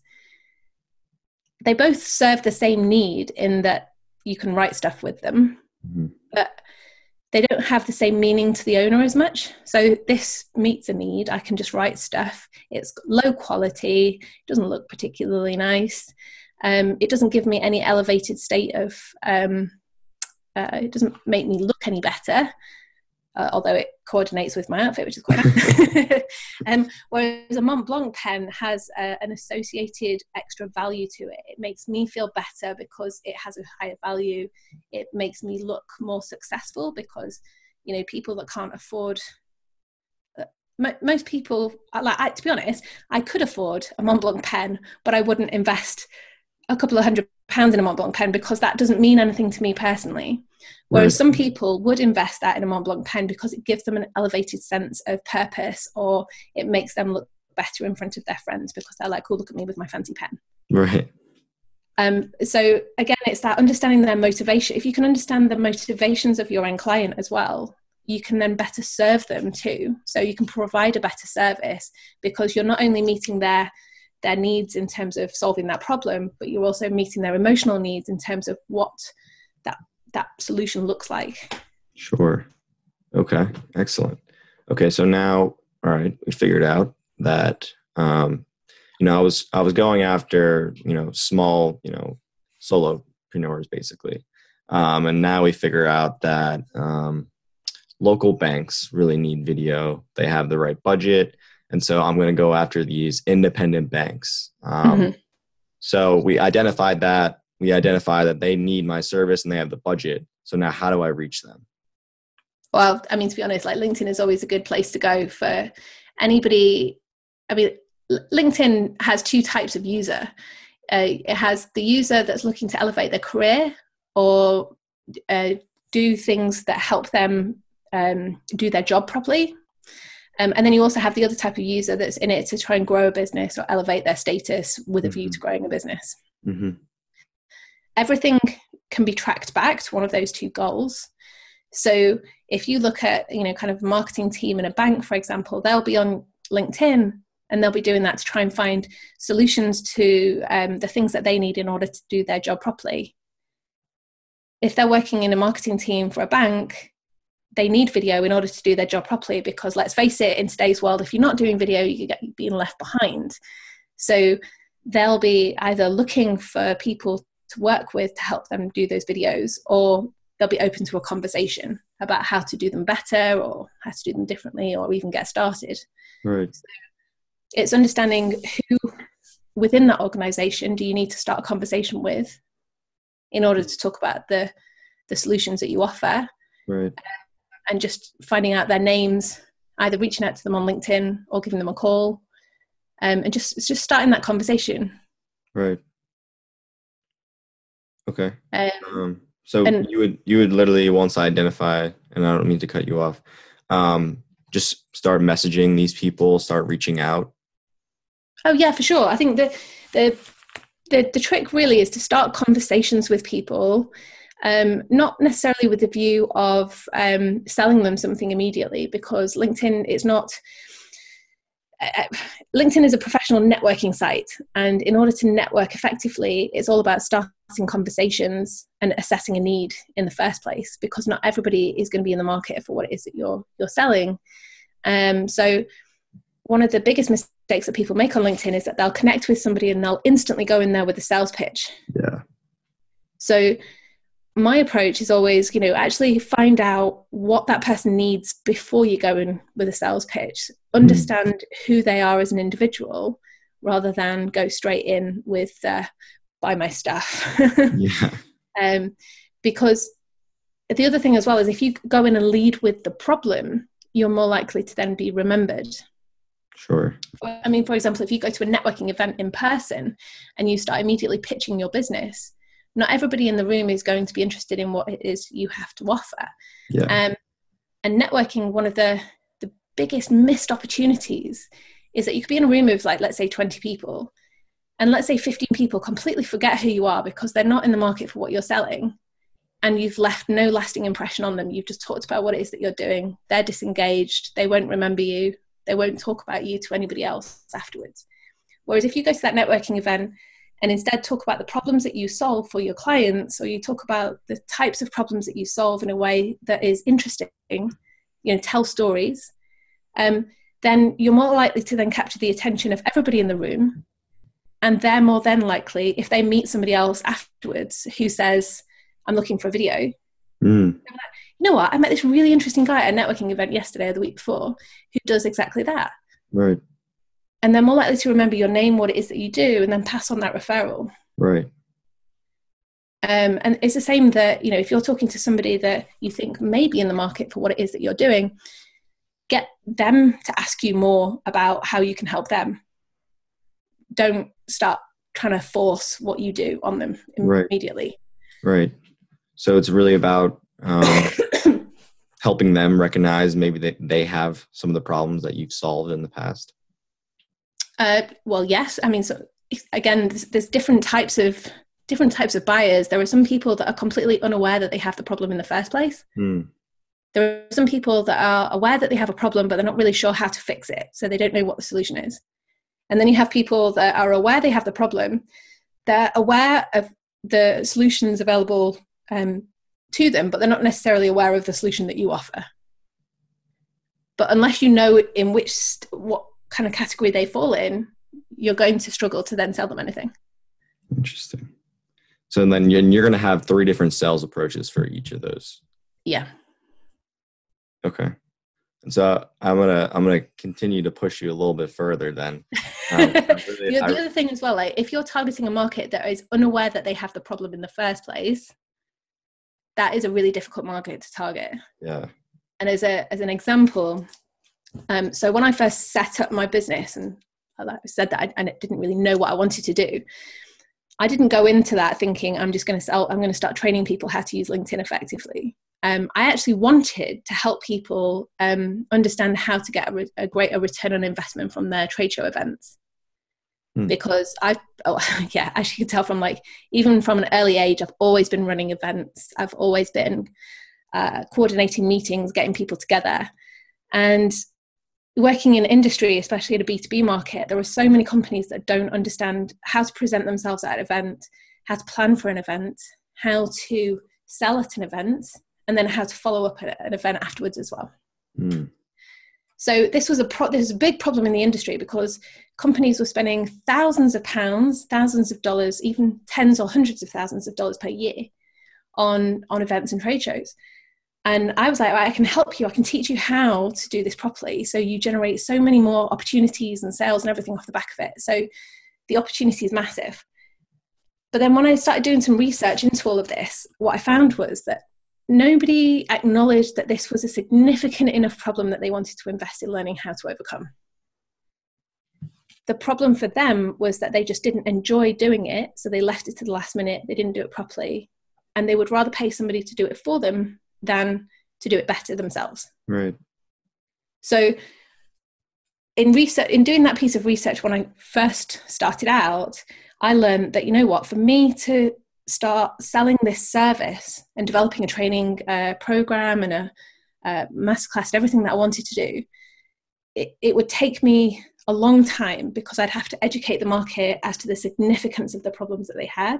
Speaker 2: They both serve the same need in that you can write stuff with them, mm-hmm. but they don't have the same meaning to the owner as much. So this meets a need. I can just write stuff. It's low quality. It doesn't look particularly nice. Um, it doesn't give me any elevated state of, um, uh, it doesn't make me look any better. Uh, although it coordinates with my outfit, which is quite nice. um, whereas a Mont Blanc pen has uh, an associated extra value to it. It makes me feel better because it has a higher value. It makes me look more successful because, you know, people that can't afford, uh, m- most people, like I, to be honest, I could afford a Mont Blanc pen, but I wouldn't invest a couple of hundred pounds in a Mont Blanc pen because that doesn't mean anything to me personally. Whereas right. some people would invest that in a Mont Blanc pen because it gives them an elevated sense of purpose, or it makes them look better in front of their friends because they're like, oh, look at me with my fancy pen.
Speaker 1: Right.
Speaker 2: Um, so again, it's that understanding their motivation. If you can understand the motivations of your end client as well, you can then better serve them too. So you can provide a better service because you're not only meeting their their needs in terms of solving that problem, but you're also meeting their emotional needs in terms of what that that solution looks like.
Speaker 1: Sure. Okay. Excellent. Okay. So now, all right, we figured out that, um, you know, I was, I was going after, you know, small, you know, solopreneurs basically. Um, and now we figure out that, um, local banks really need video. They have the right budget. And so I'm going to go after these independent banks. Um,
Speaker 2: Mm-hmm.
Speaker 1: So we identified that. We identify that they need my service and they have the budget. So now how do I reach them?
Speaker 2: Well, I mean, to be honest, like LinkedIn is always a good place to go for anybody. I mean, LinkedIn has two types of user. Uh, it has the user that's looking to elevate their career or uh, do things that help them um, do their job properly. Um, and then you also have the other type of user that's in it to try and grow a business or elevate their status with a view to growing a business.
Speaker 1: Mm-hmm.
Speaker 2: Everything can be tracked back to one of those two goals. So if you look at, you know, kind of a marketing team in a bank, for example, they'll be on LinkedIn and they'll be doing that to try and find solutions to um, the things that they need in order to do their job properly. If they're working in a marketing team for a bank, they need video in order to do their job properly, because let's face it, in today's world, if you're not doing video, you get being left behind. So they'll be either looking for people to work with to help them do those videos, or they'll be open to a conversation about how to do them better or how to do them differently or even get started.
Speaker 1: Right.
Speaker 2: So it's understanding who within that organization do you need to start a conversation with in order to talk about the, the solutions that you offer.
Speaker 1: Right.
Speaker 2: And just finding out their names, either reaching out to them on LinkedIn or giving them a call, um, and just just starting that conversation.
Speaker 1: Right. Okay.
Speaker 2: Um,
Speaker 1: Um, so
Speaker 2: and,
Speaker 1: you would you would literally, once I identify, and I don't mean to cut you off, um, just start messaging these people, start reaching out.
Speaker 2: Oh yeah, for sure. I think the the the, the trick really is to start conversations with people. Um, not necessarily with the view of um, selling them something immediately, because LinkedIn is not, uh, LinkedIn is a professional networking site. And in order to network effectively, it's all about starting conversations and assessing a need in the first place, because not everybody is going to be in the market for what it is that you're, you're selling. Um, so one of the biggest mistakes that people make on LinkedIn is that they'll connect with somebody and they'll instantly go in there with a sales pitch.
Speaker 1: Yeah.
Speaker 2: So my approach is always, you know, actually find out what that person needs before you go in with a sales pitch. Understand mm. who they are as an individual, rather than go straight in with uh, buy my stuff.
Speaker 1: Yeah.
Speaker 2: Um, because the other thing as well is, if you go in and lead with the problem, you're more likely to then be remembered.
Speaker 1: Sure.
Speaker 2: I mean, for example, if you go to a networking event in person and you start immediately pitching your business, not everybody in the room is going to be interested in what it is you have to offer.
Speaker 1: Yeah.
Speaker 2: Um, and networking, one of the, the biggest missed opportunities is that you could be in a room of, like, let's say twenty people, and let's say fifteen people completely forget who you are because they're not in the market for what you're selling, and you've left no lasting impression on them. You've just talked about what it is that you're doing. They're disengaged. They won't remember you. They won't talk about you to anybody else afterwards. Whereas if you go to that networking event and instead talk about the problems that you solve for your clients, or you talk about the types of problems that you solve in a way that is interesting, you know, tell stories, um, then you're more likely to then capture the attention of everybody in the room. And they're more than likely, if they meet somebody else afterwards who says, I'm looking for a video,
Speaker 1: mm.
Speaker 2: like, you know what, I met this really interesting guy at a networking event yesterday or the week before who does exactly that.
Speaker 1: Right.
Speaker 2: And they're more likely to remember your name, what it is that you do, and then pass on that referral.
Speaker 1: Right.
Speaker 2: Um, and it's the same that, you know, if you're talking to somebody that you think may be in the market for what it is that you're doing, get them to ask you more about how you can help them. Don't start trying to force what you do on them immediately.
Speaker 1: Right. Right. So it's really about um, helping them recognize maybe that they have some of the problems that you've solved in the past.
Speaker 2: Uh, well, yes. I mean, so again, there's, there's different types of different types of buyers. There are some people that are completely unaware that they have the problem in the first place.
Speaker 1: Mm.
Speaker 2: There are some people that are aware that they have a problem, but they're not really sure how to fix it. So they don't know what the solution is. And then you have people that are aware they have the problem. They're aware of the solutions available um, to them, but they're not necessarily aware of the solution that you offer. But unless you know in which, what kind of category they fall in, you're going to struggle to then sell them anything.
Speaker 1: Interesting. So then you're, you're going to have three different sales approaches for each of those.
Speaker 2: Yeah.
Speaker 1: Okay. And so I'm gonna I'm gonna continue to push you a little bit further. Then um, really,
Speaker 2: the, the
Speaker 1: I,
Speaker 2: other thing as well, like if you're targeting a market that is unaware that they have the problem in the first place, that is a really difficult market to target.
Speaker 1: Yeah.
Speaker 2: And as a as an example, um, so when I first set up my business, and like I said that I, I didn't really know what I wanted to do, I didn't go into that thinking I'm just going to sell. I'm going to start training people how to use LinkedIn effectively. Um, I actually wanted to help people um, understand how to get a, re- a greater return on investment from their trade show events. Mm. Because I've, oh, yeah, as you can tell from like, even from an early age, I've always been running events. I've always been uh, coordinating meetings, getting people together. And working in industry, especially in a B two B market, there are so many companies that don't understand how to present themselves at an event, how to plan for an event, how to sell at an event, and then how to follow up at an event afterwards as well. Mm. So this was a pro- this was a big problem in the industry because companies were spending thousands of pounds, thousands of dollars, even tens or hundreds of thousands of dollars per year on, on events and trade shows. And I was like, well, I can help you. I can teach you how to do this properly. So you generate so many more opportunities and sales and everything off the back of it. So the opportunity is massive. But then when I started doing some research into all of this, what I found was that nobody acknowledged that this was a significant enough problem that they wanted to invest in learning how to overcome. The problem for them was that they just didn't enjoy doing it. So they left it to the last minute. They didn't do it properly. And they would rather pay somebody to do it for them than to do it better themselves.
Speaker 1: Right.
Speaker 2: So in research, in doing that piece of research, when I first started out, I learned that, you know what, for me to start selling this service and developing a training uh, program and a, a masterclass and everything that I wanted to do, it, it would take me a long time because I'd have to educate the market as to the significance of the problems that they had.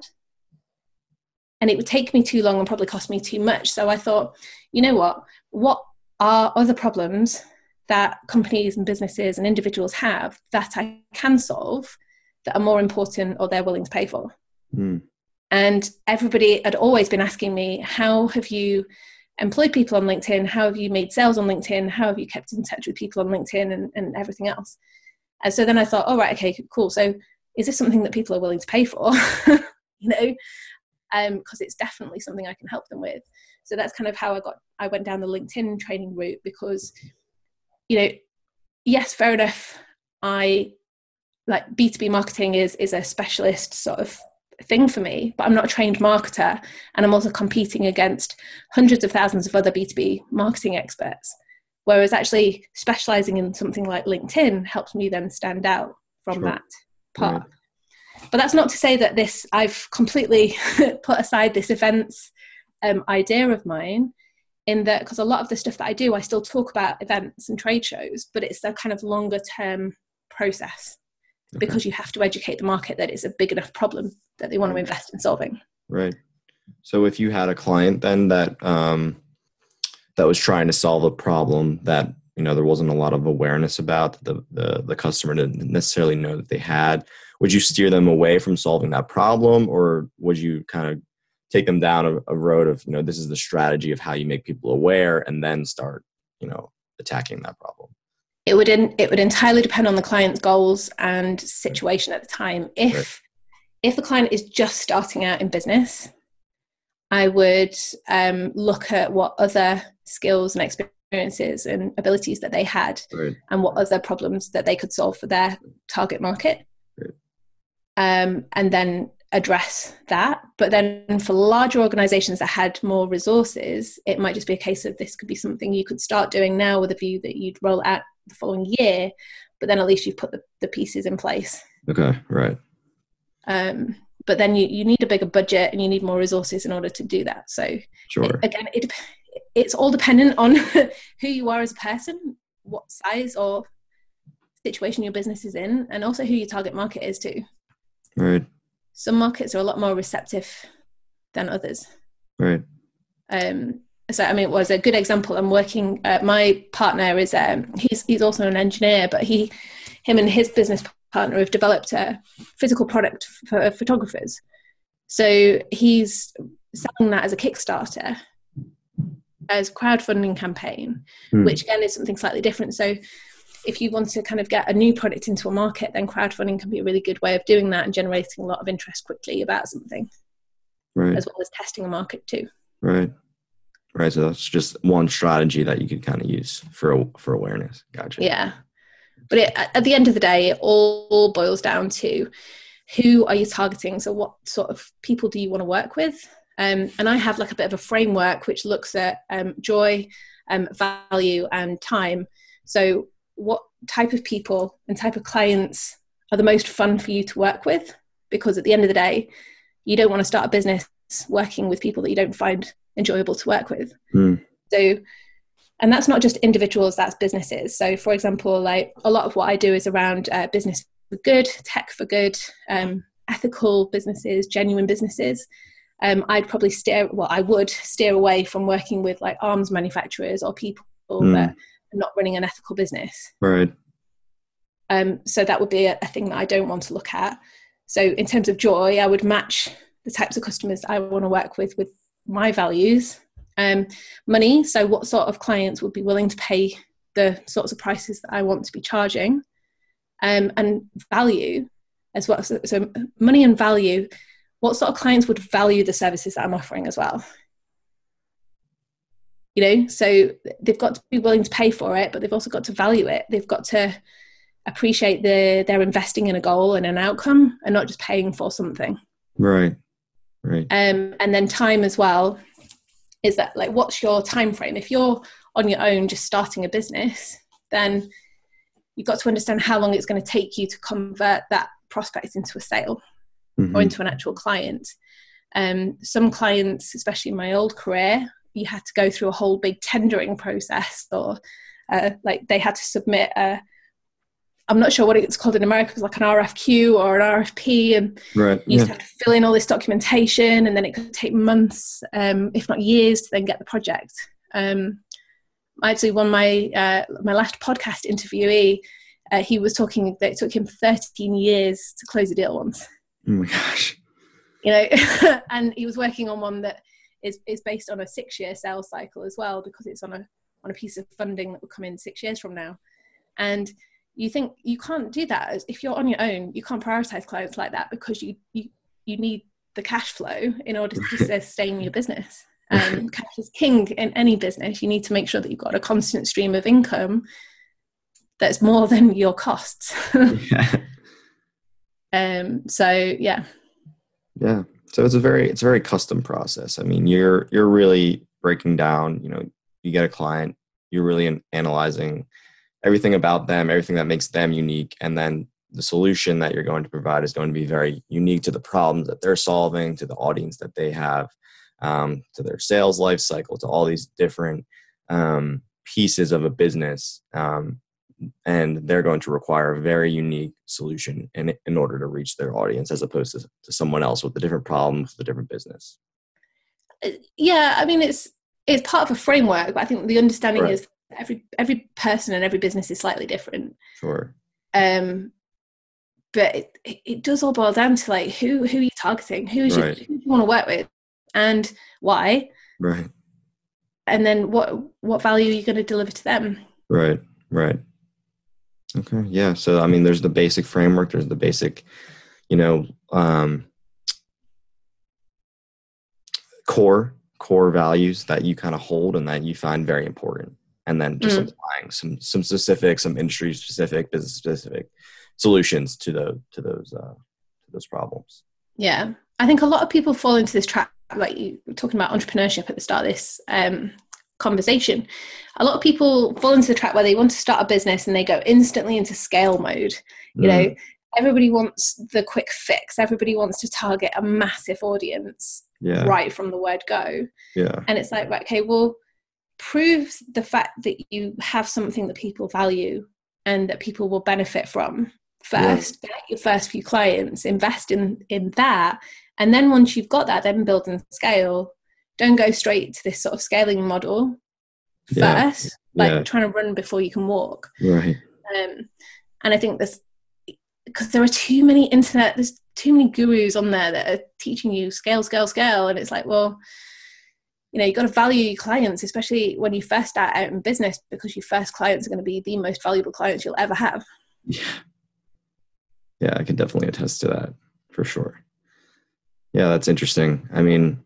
Speaker 2: And it would take me too long and probably cost me too much. So I thought, you know what, what are other problems that companies and businesses and individuals have that I can solve that are more important or they're willing to pay for? Mm. And everybody had always been asking me, how have you employed people on LinkedIn? How have you made sales on LinkedIn? How have you kept in touch with people on LinkedIn and, and everything else? And so then I thought, oh, right, okay, cool. So is this something that people are willing to pay for? you know, um, because it's definitely something I can help them with. So that's kind of how I got, I went down the LinkedIn training route because, you know, yes, fair enough. I like B two B marketing is, is a specialist sort of thing for me, but I'm not a trained marketer, and I'm also competing against hundreds of thousands of other B two B marketing experts, whereas actually specializing in something like LinkedIn helps me then stand out from sure. that part. Right. But that's not to say that this, I've completely put aside this events um, idea of mine, in that, because a lot of the stuff that I do, I still talk about events and trade shows, but it's a kind of longer term process. Okay. Because you have to educate the market that it's a big enough problem that they want to invest in solving.
Speaker 1: Right. So if you had a client then that um, that was trying to solve a problem that, you know, there wasn't a lot of awareness about, the, the the customer didn't necessarily know that they had, would you steer them away from solving that problem, or would you kind of take them down a, a road of, you know, this is the strategy of how you make people aware and then start, you know, attacking that problem?
Speaker 2: It would in, it would entirely depend on the client's goals and situation at the time. If right. if the client is just starting out in business, I would um, look at what other skills and experiences and abilities that they had, right. and what other problems that they could solve for their target market, right. um, and then address that. But then for larger organizations that had more resources, it might just be a case of this could be something you could start doing now with a view that you'd roll out the following year, but then at least you've put the, the pieces in place.
Speaker 1: Okay, right.
Speaker 2: Um, but then you, you need a bigger budget and you need more resources in order to do that. So
Speaker 1: Sure.
Speaker 2: it, again, it, it's all dependent on who you are as a person, what size or situation your business is in, and also who your target market is too.
Speaker 1: Right.
Speaker 2: Some markets are a lot more receptive than others.
Speaker 1: Right.
Speaker 2: Um, so, I mean, it was a good example. I'm working, uh, my partner is, um, he's, he's also an engineer, but he, him and his business partner have developed a physical product for photographers. So he's selling that as a Kickstarter, as a crowdfunding campaign, hmm. which again is something slightly different. So if you want to kind of get a new product into a market, then crowdfunding can be a really good way of doing that and generating a lot of interest quickly about something,
Speaker 1: right.
Speaker 2: as well as testing a market too.
Speaker 1: Right. Right. So that's just one strategy that you could kind of use for, for awareness. Gotcha.
Speaker 2: Yeah. But it, at the end of the day, it all boils down to who are you targeting? So what sort of people do you want to work with? Um, and I have like a bit of a framework which looks at um, joy, um, value and time. So what type of people and type of clients are the most fun for you to work with? Because at the end of the day, you don't want to start a business working with people that you don't find enjoyable to work with. Mm. So, and that's not just individuals, that's businesses. So for example, like a lot of what I do is around uh, business for good, tech for good, um, ethical businesses, genuine businesses. Um, I'd probably steer, well, I would steer away from working with like arms manufacturers or people mm. that are not running an ethical business.
Speaker 1: Right.
Speaker 2: Um, so that would be a, a thing that I don't want to look at. So in terms of joy, I would match the types of customers I want to work with with my values. Um, money, so what sort of clients would be willing to pay the sorts of prices that I want to be charging, um, and value as well. So, so money and value, what sort of clients would value the services that I'm offering as well? You know, so they've got to be willing to pay for it, but they've also got to value it. They've got to appreciate the, they're investing in a goal and an outcome and not just paying for something.
Speaker 1: Right, right.
Speaker 2: Um, and then time as well. Is that like, what's your time frame? If you're on your own just starting a business, then you've got to understand how long it's going to take you to convert that prospect into a sale mm-hmm. or into an actual client. Um, some clients, especially in my old career, you had to go through a whole big tendering process, or uh, like they had to submit a, I'm not sure what it's called in America, it's like an R F Q or an R F P, and
Speaker 1: right.
Speaker 2: you used
Speaker 1: yeah.
Speaker 2: to have to fill in all this documentation, and then it could take months, um, if not years, to then get the project. Um, actually, one of my uh, my last podcast interviewee, uh, he was talking that it took him thirteen years to close a deal once.
Speaker 1: Oh my gosh!
Speaker 2: You know, and he was working on one that is is based on a six year sales cycle as well, because it's on a on a piece of funding that will come in six years from now, and you think you can't do that. If you're on your own, you can't prioritize clients like that, because you you, you need the cash flow in order to sustain your business. Um, cash is king in any business. You need to make sure that you've got a constant stream of income that's more than your costs.
Speaker 1: yeah.
Speaker 2: Um, so yeah.
Speaker 1: Yeah. So it's a very, it's a very custom process. I mean, you're, you're really breaking down, you know, you get a client, you're really an, analyzing everything about them, everything that makes them unique. And then the solution that you're going to provide is going to be very unique to the problems that they're solving, to the audience that they have, um, to their sales life cycle, to all these different um, pieces of a business. Um, and they're going to require a very unique solution in, in order to reach their audience, as opposed to, to someone else with a different problem, with a different business.
Speaker 2: Yeah, I mean, it's it's part of a framework, but I think the understanding
Speaker 1: right.
Speaker 2: is every every person and every business is slightly different.
Speaker 1: Sure.
Speaker 2: Um, but it, it does all boil down to like who who you're targeting, who, is
Speaker 1: right.
Speaker 2: you, who do you want to work with, and why.
Speaker 1: Right.
Speaker 2: And then what what value are you going to deliver to them?
Speaker 1: Right. Right. Okay. Yeah. So I mean, there's the basic framework. There's the basic, you know, um, core core values that you kind of hold and that you find very important. And then just mm. applying some some specific, some industry specific, business specific solutions to the to those uh, to those problems.
Speaker 2: Yeah, I think a lot of people fall into this trap. Like you were talking about entrepreneurship at the start of this um, conversation. A lot of people fall into the trap where they want to start a business and they go instantly into scale mode. You mm. know, everybody wants the quick fix. Everybody wants to target a massive audience
Speaker 1: yeah.
Speaker 2: right from the word go.
Speaker 1: Yeah.
Speaker 2: And it's like, right, okay, well, prove the fact that you have something that people value and that people will benefit from first. Yeah. Get your first few clients, invest in in that, and then once you've got that, then build and scale. Don't go straight to this sort of scaling model first, yeah. like yeah. trying to run before you can walk.
Speaker 1: Right.
Speaker 2: Um, and I think this, because there are too many internet, there's too many gurus on there that are teaching you scale, scale, scale, and it's like, well, you know, you've got to value your clients, especially when you first start out in business, because your first clients are going to be the most valuable clients you'll ever have.
Speaker 1: Yeah. Yeah, I can definitely attest to that for sure. Yeah, that's interesting. I mean,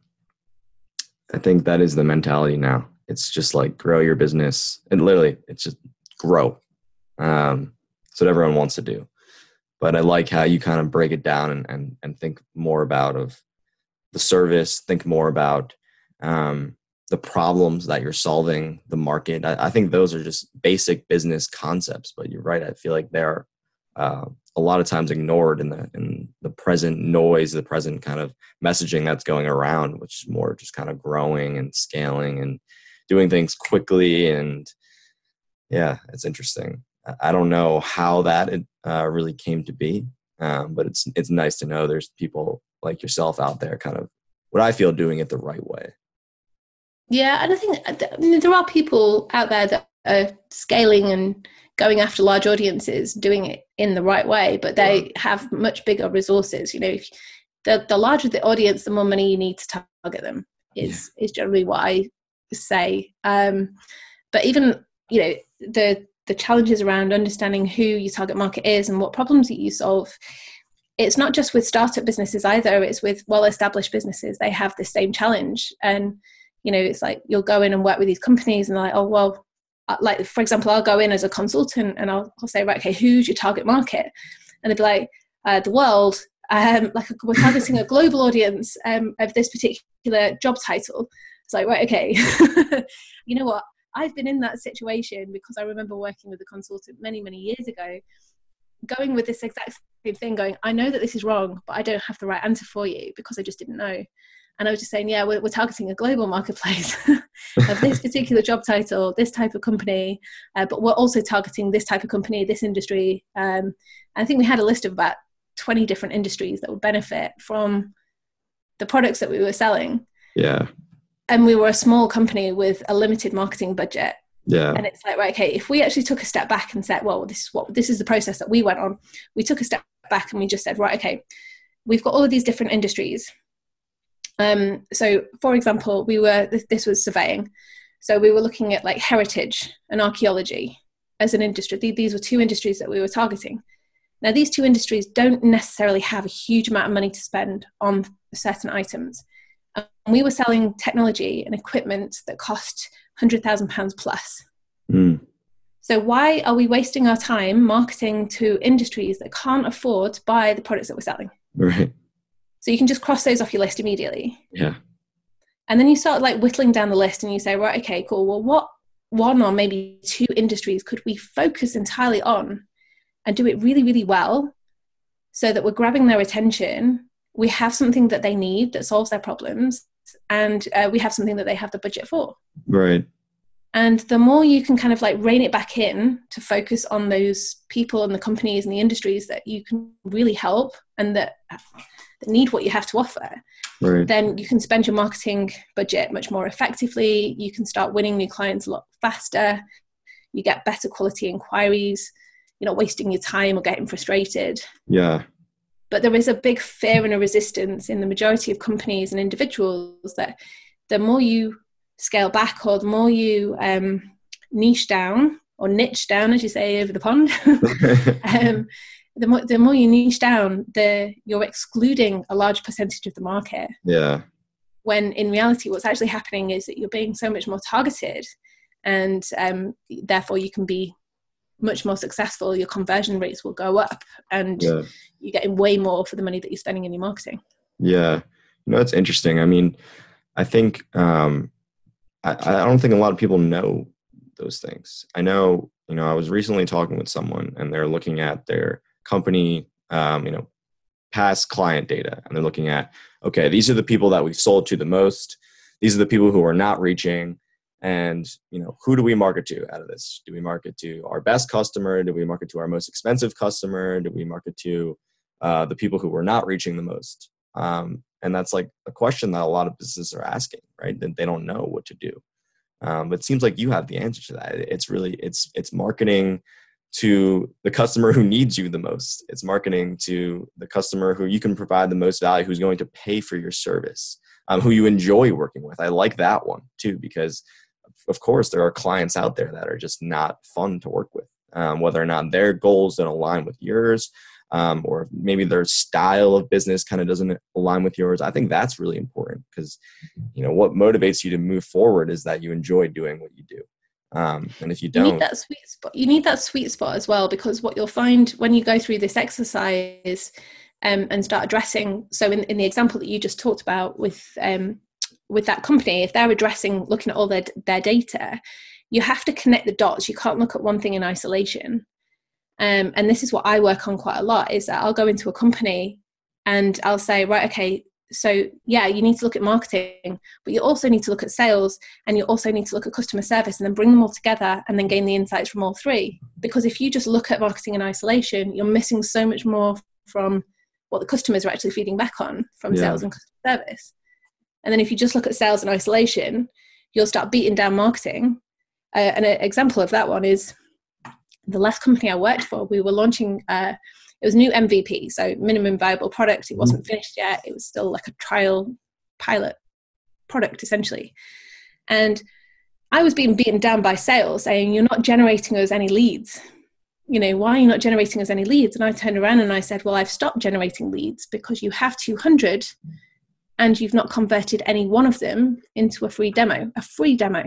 Speaker 1: I think that is the mentality now. It's just like grow your business, and literally it's just grow. Um, that's what everyone wants to do. But I like how you kind of break it down and, and, and think more about of the service, think more about um, the problems that you're solving, the market. I, I think those are just basic business concepts, but you're right. I feel like they're uh, a lot of times ignored in the in the present noise, the present kind of messaging that's going around, which is more just kind of growing and scaling and doing things quickly. And yeah, it's interesting. I don't know how that it, uh, really came to be, um, but it's it's nice to know there's people like yourself out there kind of what I feel doing it the right way.
Speaker 2: Yeah, and I think I mean, there are people out there that are scaling and going after large audiences, doing it in the right way, but they have much bigger resources. You know, if the the larger the audience, the more money you need to target them. Is yeah. is generally what I say. Um, but even you know the the challenges around understanding who your target market is and what problems that you solve. It's not just with startup businesses either. It's with well-established businesses. They have the same challenge. And, you know, it's like you'll go in and work with these companies and they're like, oh, well, like, for example, I'll go in as a consultant and I'll, I'll say, right, okay, who's your target market? And they'll be like, uh, the world, um, like we're targeting a global audience um, of this particular job title. It's like, right, okay, you know what? I've been in that situation because I remember working with a consultant many, many years ago, going with this exact same thing, going, I know that this is wrong, but I don't have the right answer for you because I just didn't know. And I was just saying, yeah, we're, we're targeting a global marketplace of this particular job title, this type of company, uh, but we're also targeting this type of company, this industry. Um, I think we had a list of about twenty different industries that would benefit from the products that we were selling.
Speaker 1: Yeah.
Speaker 2: And we were a small company with a limited marketing budget.
Speaker 1: Yeah.
Speaker 2: And it's like, right, okay, if we actually took a step back and said, well, this is what, this is the process that we went on. We took a step back and we just said, right, okay, we've got all of these different industries. Um, so for example, we were, this, this was surveying. So we were looking at like heritage and archaeology as an industry. These were two industries that we were targeting. Now, these two industries don't necessarily have a huge amount of money to spend on certain items. And we were selling technology and equipment that cost one hundred thousand pounds plus.
Speaker 1: Mm.
Speaker 2: So why are we wasting our time marketing to industries that can't afford to buy the products that we're selling?
Speaker 1: Right.
Speaker 2: So you can just cross those off your list immediately.
Speaker 1: Yeah.
Speaker 2: And then you start like whittling down the list and you say, right, okay, cool. Well, what one or maybe two industries could we focus entirely on and do it really, really well so that we're grabbing their attention? We have something that they need that solves their problems, and uh, we have something that they have the budget for.
Speaker 1: Right.
Speaker 2: And the more you can kind of like rein it back in to focus on those people and the companies and the industries that you can really help and that, that need what you have to offer,
Speaker 1: right,
Speaker 2: then you can spend your marketing budget much more effectively. You can start winning new clients a lot faster. You get better quality inquiries. You're not wasting your time or getting frustrated.
Speaker 1: Yeah.
Speaker 2: But there is a big fear and a resistance in the majority of companies and individuals that the more you scale back or the more you um, niche down or niche down, as you say, over the pond, um, the more the more you niche down, the you're excluding a large percentage of the market.
Speaker 1: Yeah.
Speaker 2: When in reality, what's actually happening is that you're being so much more targeted, and um, therefore you can be much more successful. Your conversion rates will go up, and
Speaker 1: yeah.
Speaker 2: you're getting way more for the money that you're spending in your marketing.
Speaker 1: Yeah. You know, it's interesting. I mean, I think, um, I, I don't think a lot of people know those things. I know, you know, I was recently talking with someone and they're looking at their company um, you know, past client data, and they're looking at, okay, these are the people that we've sold to the most. These are the people who are not reaching. And, you know, who do we market to out of this? Do we market to our best customer? Do we market to our most expensive customer? Do we market to uh, the people who are not reaching the most? Um, and that's like a question that a lot of businesses are asking, right? That they don't know what to do. Um, but it seems like you have the answer to that. It's really, it's, it's marketing to the customer who needs you the most. It's marketing to the customer who you can provide the most value, who's going to pay for your service, um, who you enjoy working with. I like that one too, because of course there are clients out there that are just not fun to work with, um, whether or not their goals don't align with yours, um, or maybe their style of business kind of doesn't align with yours. I think that's really important, because, you know, what motivates you to move forward is that you enjoy doing what you do. Um, and if you don't,
Speaker 2: you need that sweet spot. You need that sweet spot as well, because what you'll find when you go through this exercise um, and start addressing, so in, in the example that you just talked about with um, with that company, if they're addressing, looking at all their their data, you have to connect the dots. You can't look at one thing in isolation. Um, and this is what I work on quite a lot, is that I'll go into a company and I'll say, right, okay, so yeah, you need to look at marketing, but you also need to look at sales, and you also need to look at customer service, and then bring them all together and then gain the insights from all three. Because if you just look at marketing in isolation, you're missing so much more from what the customers are actually feeding back on from
Speaker 1: yeah.
Speaker 2: sales and customer service. And then if you just look at sales in isolation, you'll start beating down marketing. Uh, and an example of that one is the last company I worked for. We were launching, uh, it was a new M V P, so minimum viable product. It wasn't finished yet. It was still like a trial pilot product, essentially. And I was being beaten down by sales, saying, you're not generating us any leads. You know, why are you not generating us any leads? And I turned around and I said, well, I've stopped generating leads because you have two hundred and you've not converted any one of them into a free demo, a free demo.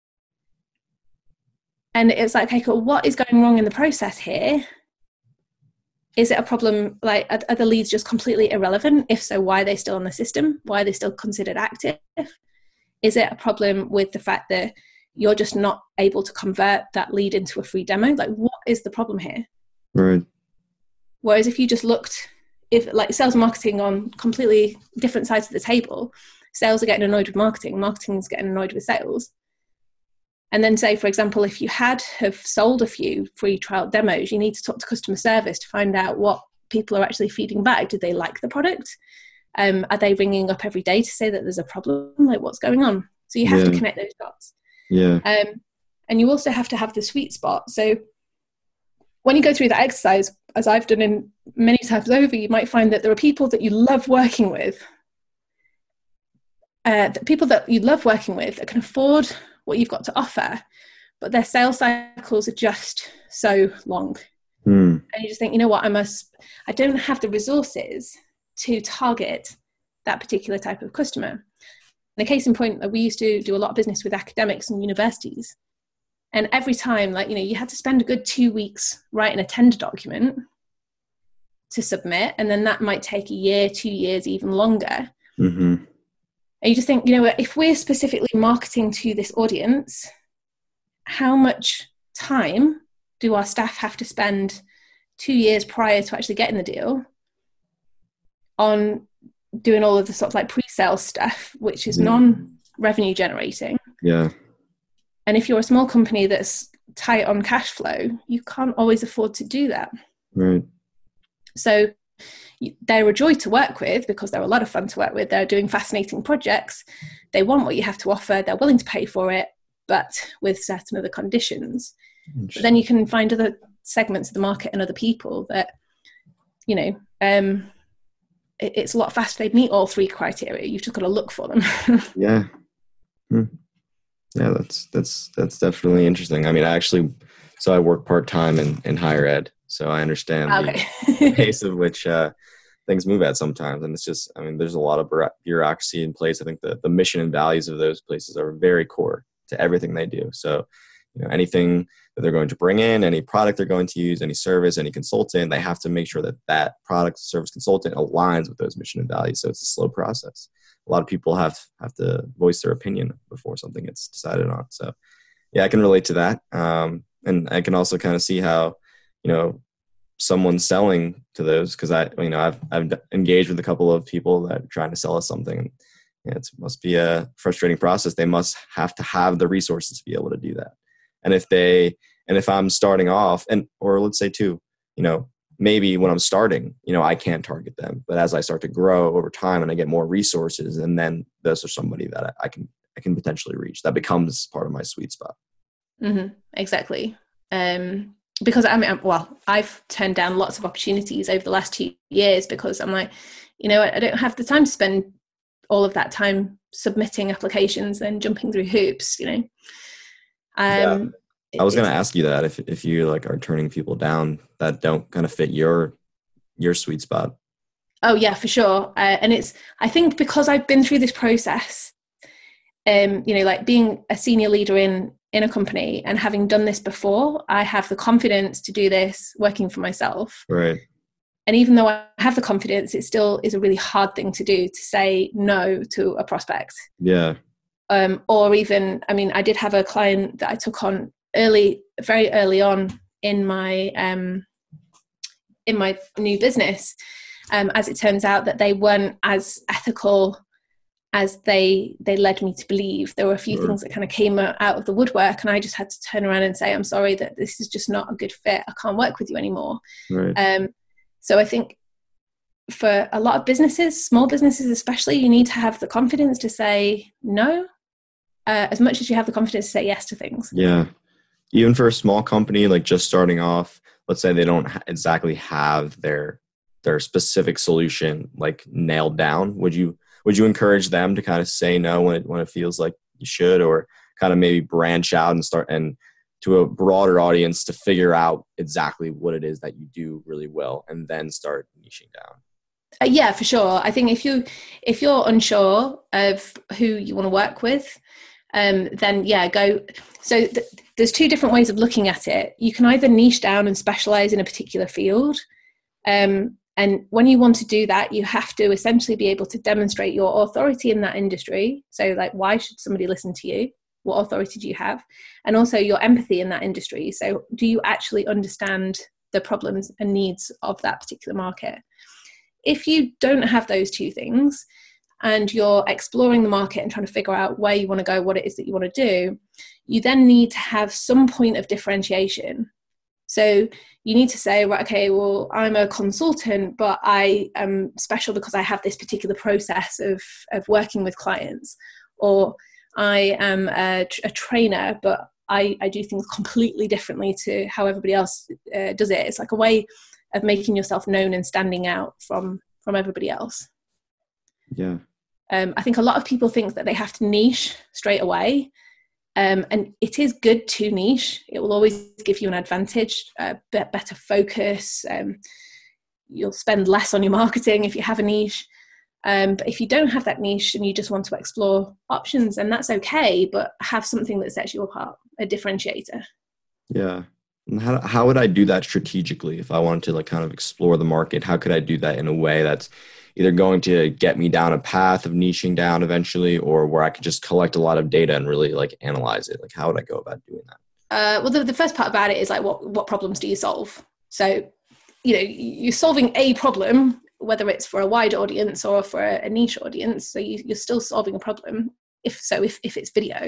Speaker 2: And it's like, okay, cool, what is going wrong in the process here? Is it a problem, like, are, are the leads just completely irrelevant? If so, why are they still on the system? Why are they still considered active? Is it a problem with the fact that you're just not able to convert that lead into a free demo? Like, what is the problem here?
Speaker 1: Right.
Speaker 2: Whereas if you just looked, if like sales and marketing on completely different sides of the table, sales are getting annoyed with marketing, marketing is getting annoyed with sales. And then say, for example, if you had have sold a few free trial demos, you need to talk to customer service to find out what people are actually feeding back. Do they like the product? Um, are they ringing up every day to say that there's a problem? Like, what's going on? So you have
Speaker 1: yeah.
Speaker 2: to connect those dots.
Speaker 1: Yeah.
Speaker 2: Um, and you also have to have the sweet spot. So when you go through that exercise, as I've done in many times over, you might find that there are people that you love working with, uh, the people that you love working with that can afford what you've got to offer, but their sales cycles are just so long.
Speaker 1: Mm.
Speaker 2: And you just think, you know what, I must, I don't have the resources to target that particular type of customer. And a case in point, we used to do a lot of business with academics and universities. And every time, like, you know, you had to spend a good two weeks writing a tender document to submit. And then that might take a year, two years, even longer.
Speaker 1: Mm-hmm.
Speaker 2: And you just think, you know, if we're specifically marketing to this audience, how much time do our staff have to spend two years prior to actually getting the deal on doing all of the sort of like pre-sale stuff, which is yeah. non-revenue generating?
Speaker 1: Yeah.
Speaker 2: And if you're a small company that's tight on cash flow, you can't always afford to do that.
Speaker 1: Right.
Speaker 2: So they're a joy to work with because they're a lot of fun to work with. They're doing fascinating projects. They want what you have to offer. They're willing to pay for it, but with certain other conditions. But then you can find other segments of the market and other people that, you know, um, it, it's a lot faster. They meet all three criteria. You've just got to look for them.
Speaker 1: Yeah. Hmm. Yeah, that's, that's, that's definitely interesting. I mean, I actually, so I work part-time in, in higher ed. So I understand
Speaker 2: okay.
Speaker 1: the, the pace of which uh, things move at sometimes. And it's just, I mean, there's a lot of bureaucracy in place. I think the, the mission and values of those places are very core to everything they do. So, you know, anything that they're going to bring in, any product they're going to use, any service, any consultant, they have to make sure that that product, service, consultant aligns with those mission and values. So it's a slow process. A lot of people have, have to voice their opinion before something gets decided on. So yeah, I can relate to that. Um, and I can also kind of see how, you know, someone selling to those, because I, you know, I've I've engaged with a couple of people that are trying to sell us something. It must be a frustrating process. They must have to have the resources to be able to do that. And if they, and if I'm starting off, and or let's say too, you know, maybe when I'm starting, you know, I can't target them. But as I start to grow over time and I get more resources, and then those are somebody that I, I can I can potentially reach. That becomes part of my sweet spot.
Speaker 2: Mm-hmm. Exactly. Um, because I mean, well, I've turned down lots of opportunities over the last two years because I'm like, you know, I, I don't have the time to spend all of that time submitting applications and jumping through hoops, you know. Um,
Speaker 1: yeah. I was going to ask you that if if you like are turning people down that don't kind of fit your your sweet spot.
Speaker 2: Oh yeah, for sure. Uh, and it's, I think because I've been through this process, um, you know, like being a senior leader in in a company and having done this before, I have the confidence to do this working for myself.
Speaker 1: Right.
Speaker 2: And even though I have the confidence, it still is a really hard thing to do, to say no to a prospect.
Speaker 1: Yeah.
Speaker 2: Um, or even, I mean, I did have a client that I took on early, very early on in my um, in my new business. Um, as it turns out, that they weren't as ethical as they they led me to believe. There were a few
Speaker 1: Sure.
Speaker 2: things that kind of came out of the woodwork, and I just had to turn around and say, I'm sorry that this is just not a good fit. I can't work with you anymore.
Speaker 1: Right.
Speaker 2: Um, so I think for a lot of businesses, small businesses especially, you need to have the confidence to say no, uh, as much as you have the confidence to say yes to things.
Speaker 1: Yeah. Even for a small company, like just starting off, let's say they don't ha- exactly have their their specific solution like nailed down. Would you would you encourage them to kind of say no when it when it feels like you should, or kind of maybe branch out and start and to a broader audience to figure out exactly what it is that you do really well, and then start niching down?
Speaker 2: Uh, yeah, for sure. I think if you if you're unsure of who you want to work with, um, then yeah, go. So th- there's two different ways of looking at it. You can either niche down and specialize in a particular field. Um, and when you want to do that, you have to essentially be able to demonstrate your authority in that industry. So like, why should somebody listen to you? What authority do you have? And also your empathy in that industry. So do you actually understand the problems and needs of that particular market? If you don't have those two things, and you're exploring the market and trying to figure out where you want to go, what it is that you want to do, you then need to have some point of differentiation. So you need to say, right, okay, well, I'm a consultant, but I am special because I have this particular process of, of working with clients. Or I am a, a trainer, but I, I do things completely differently to how everybody else uh, does it. It's like a way of making yourself known and standing out from, from everybody else.
Speaker 1: Yeah.
Speaker 2: Um, I think a lot of people think that they have to niche straight away. Um, and it is good to niche. It will always give you an advantage, a bit better focus. Um, you'll spend less on your marketing if you have a niche. Um, but if you don't have that niche and you just want to explore options, and that's okay, but have something that sets you apart, a differentiator.
Speaker 1: Yeah. And how, how would I do that strategically if I wanted to like kind of explore the market? How could I do that in a way that's either going to get me down a path of niching down eventually, or where I could just collect a lot of data and really like analyze it? Like, how would I go about doing that?
Speaker 2: Uh, well, the, the first part about it is like, what, what problems do you solve? So, you know, you're solving a problem, whether it's for a wide audience or for a, a niche audience. So you, you're still solving a problem. If so, if, if it's video,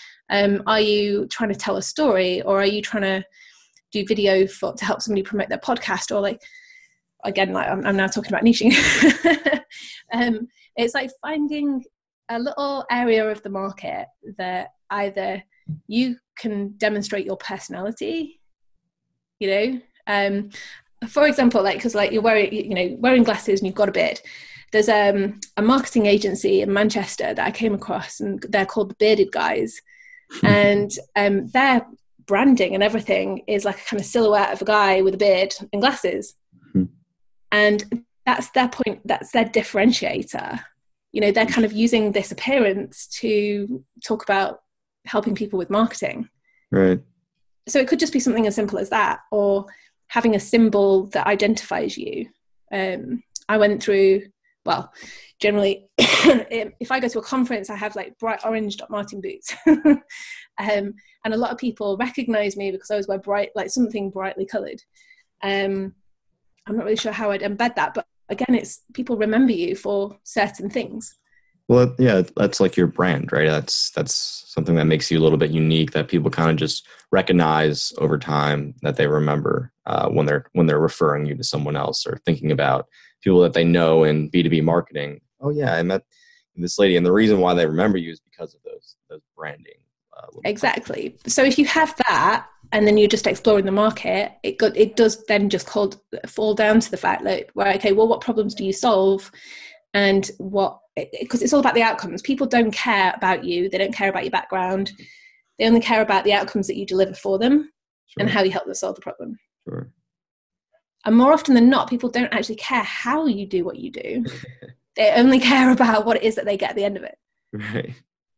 Speaker 2: um, are you trying to tell a story, or are you trying to do video for to help somebody promote their podcast? Or like, again, like I'm, I'm now talking about niching. um, it's like finding a little area of the market that either you can demonstrate your personality, you know, um, for example, like, cause like you're wearing, you know, wearing glasses and you've got a beard. There's um, a marketing agency in Manchester that I came across, and they're called the Bearded Guys. And um, their branding and everything is like a kind of silhouette of a guy with a beard and glasses. And that's their point, that's their differentiator. You know, they're kind of using this appearance to talk about helping people with marketing.
Speaker 1: Right.
Speaker 2: So it could just be something as simple as that, or having a symbol that identifies you. Um, I went through, well, generally, if I go to a conference, I have like bright orange Doc Martin boots. um, and a lot of people recognize me because I always wear bright, like something brightly colored. Um, I'm not really sure how I'd embed that, but again, it's people remember you for certain things.
Speaker 1: Well, yeah, that's like your brand, right? That's that's something that makes you a little bit unique that people kind of just recognize over time, that they remember uh, when they're when they're referring you to someone else or thinking about people that they know in B two B marketing. Oh yeah, I met this lady, and the reason why they remember you is because of those those branding. Uh,
Speaker 2: exactly. Companies. So if you have that, and then you're just exploring the market, it got, it does then just called, fall down to the fact that, well, okay, well, what problems do you solve? And what, because it, it's all about the outcomes. People don't care about you. They don't care about your background. They only care about the outcomes that you deliver for them. Sure. And how you help them solve the problem.
Speaker 1: Sure.
Speaker 2: And more often than not, people don't actually care how you do what you do. They only care about what it is that they get at the end of it.
Speaker 1: Right.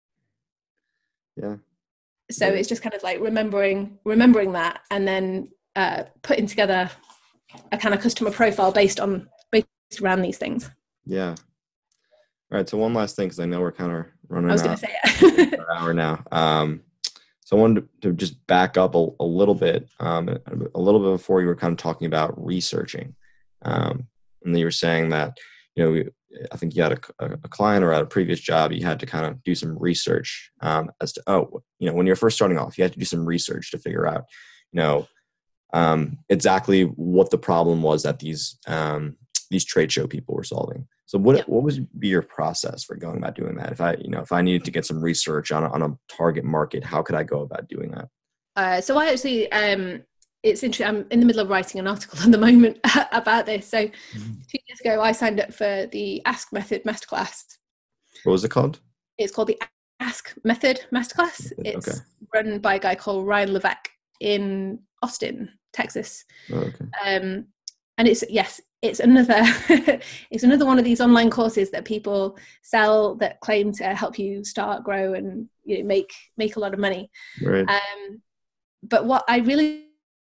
Speaker 1: Yeah.
Speaker 2: So yeah. It's just kind of like remembering, remembering that, and then uh, putting together a kind of customer profile based on, based around these things.
Speaker 1: Yeah. All right. So one last thing, because I know we're kind of running
Speaker 2: I was
Speaker 1: out
Speaker 2: going to say it.
Speaker 1: an hour now. Um, so I wanted to, to just back up a, a little bit, um, a little bit before you were kind of talking about researching. Um, and you were saying that, you know, I think you had a, a client or at a previous job, you had to kind of do some research um, as to, oh, you know, when you're first starting off, you had to do some research to figure out, you know, um, exactly what the problem was that these um, these trade show people were solving. So what yep. what would be your process for going about doing that? If I, you know, if I needed to get some research on a, on a target market, how could I go about doing that?
Speaker 2: Uh, so I actually, um, it's interesting. I'm in the middle of writing an article at the moment about this. So mm-hmm. two years ago, I signed up for the Ask Method Masterclass.
Speaker 1: What was it called?
Speaker 2: It's called the Ask Method Masterclass. It's okay. run by a guy called Ryan Levesque in Austin, Texas.
Speaker 1: Oh, okay.
Speaker 2: Um, and it's, yes, it's another, it's another one of these online courses that people sell that claim to help you start, grow, and you know, make, make a lot of money.
Speaker 1: Right.
Speaker 2: Um, but what I really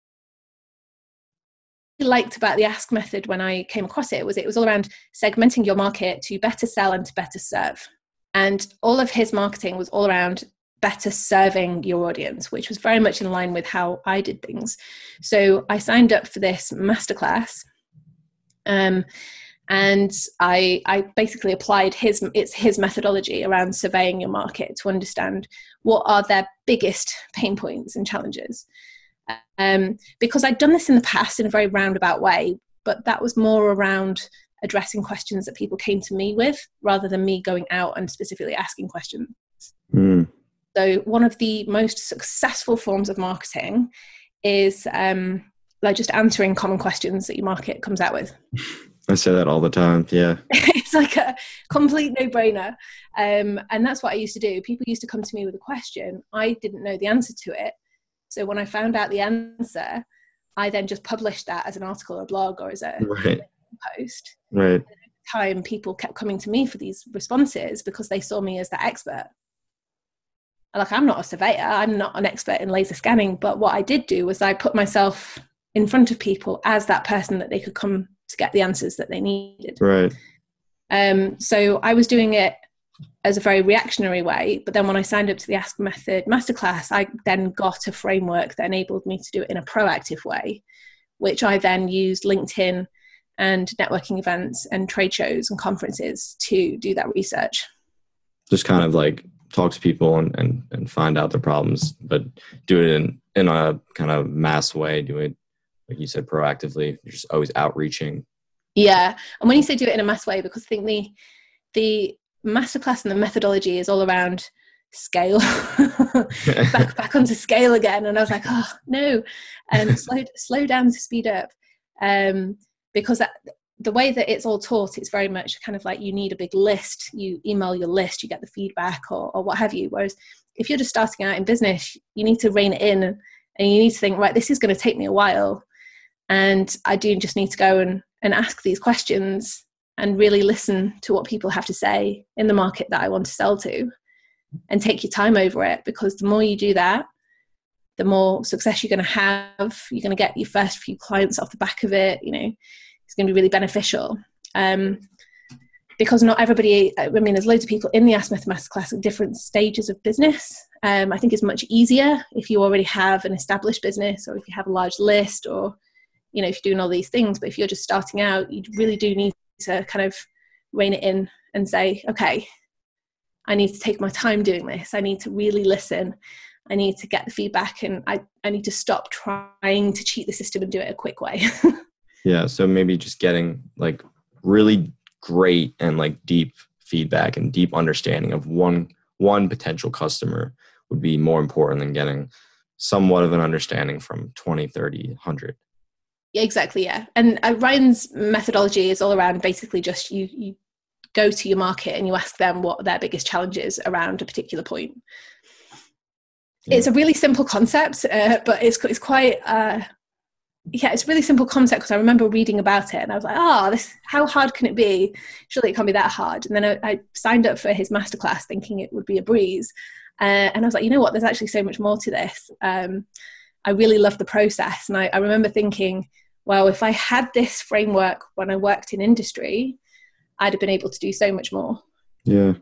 Speaker 2: liked about the Ask Method when I came across it was it was all around segmenting your market to better sell and to better serve. And all of his marketing was all around better serving your audience, which was very much in line with how I did things. So I signed up for this masterclass, um, and I, I basically applied his it's his methodology around surveying your market to understand what are their biggest pain points and challenges. Um, because I'd done this in the past in a very roundabout way, but that was more around addressing questions that people came to me with rather than me going out and specifically asking questions.
Speaker 1: Mm.
Speaker 2: So one of the most successful forms of marketing is um, like just answering common questions that your market comes out with.
Speaker 1: I say that all the time. Yeah.
Speaker 2: It's like a complete no-brainer. Um, and that's what I used to do. People used to come to me with a question. I didn't know the answer to it. So when I found out the answer, I then just published that as an article, a blog, or as a
Speaker 1: right.
Speaker 2: post.
Speaker 1: Right.
Speaker 2: And at the time, people kept coming to me for these responses because they saw me as the expert. Like, I'm not a surveyor. I'm not an expert in laser scanning. But what I did do was I put myself in front of people as that person that they could come to get the answers that they needed.
Speaker 1: Right.
Speaker 2: Um, so I was doing it as a very reactionary way. But then when I signed up to the Ask Method Masterclass, I then got a framework that enabled me to do it in a proactive way, which I then used LinkedIn and networking events and trade shows and conferences to do that research.
Speaker 1: Just kind of like talk to people and, and, and find out their problems, but do it in, in a kind of mass way, do it, like you said, proactively. You're just always outreaching.
Speaker 2: Yeah. And when you say do it in a mass way, because I think the, the masterclass and the methodology is all around scale, back, back onto scale again. And I was like, oh no, um, slow, slow down to speed up. Um, because that, the way that it's all taught, it's very much kind of like you need a big list. You email your list, you get the feedback or, or what have you. Whereas if you're just starting out in business, you need to rein it in and you need to think, right, this is going to take me a while. And I do just need to go and, and ask these questions and really listen to what people have to say in the market that I want to sell to and take your time over it. Because the more you do that, the more success you're going to have. You're going to get your first few clients off the back of it. You know, it's going to be really beneficial. Um, because not everybody, I mean, there's loads of people in the Ask Method Masterclass at different stages of business. Um, I think it's much easier if you already have an established business or if you have a large list or you know, if you're doing all these things, but if you're just starting out, you really do need to kind of rein it in and say, okay, I need to take my time doing this. I need to really listen. I need to get the feedback, and I, I need to stop trying to cheat the system and do it a quick way.
Speaker 1: Yeah. So maybe just getting like really great and like deep feedback and deep understanding of one, one potential customer would be more important than getting somewhat of an understanding from twenty, thirty, one hundred.
Speaker 2: Yeah, exactly. Yeah. And uh, Ryan's methodology is all around basically just you, you go to your market and you ask them what their biggest challenge is around a particular point. Yeah. It's a really simple concept, uh, but it's it's quite, uh, yeah, it's a really simple concept because I remember reading about it and I was like, oh, this, how hard can it be? Surely it can't be that hard. And then I, I signed up for his masterclass thinking it would be a breeze. Uh, and I was like, you know what, there's actually so much more to this. Um, I really love the process. And I, I remember thinking, well, if I had this framework when I worked in industry, I'd have been able to do so much more.
Speaker 1: Yeah.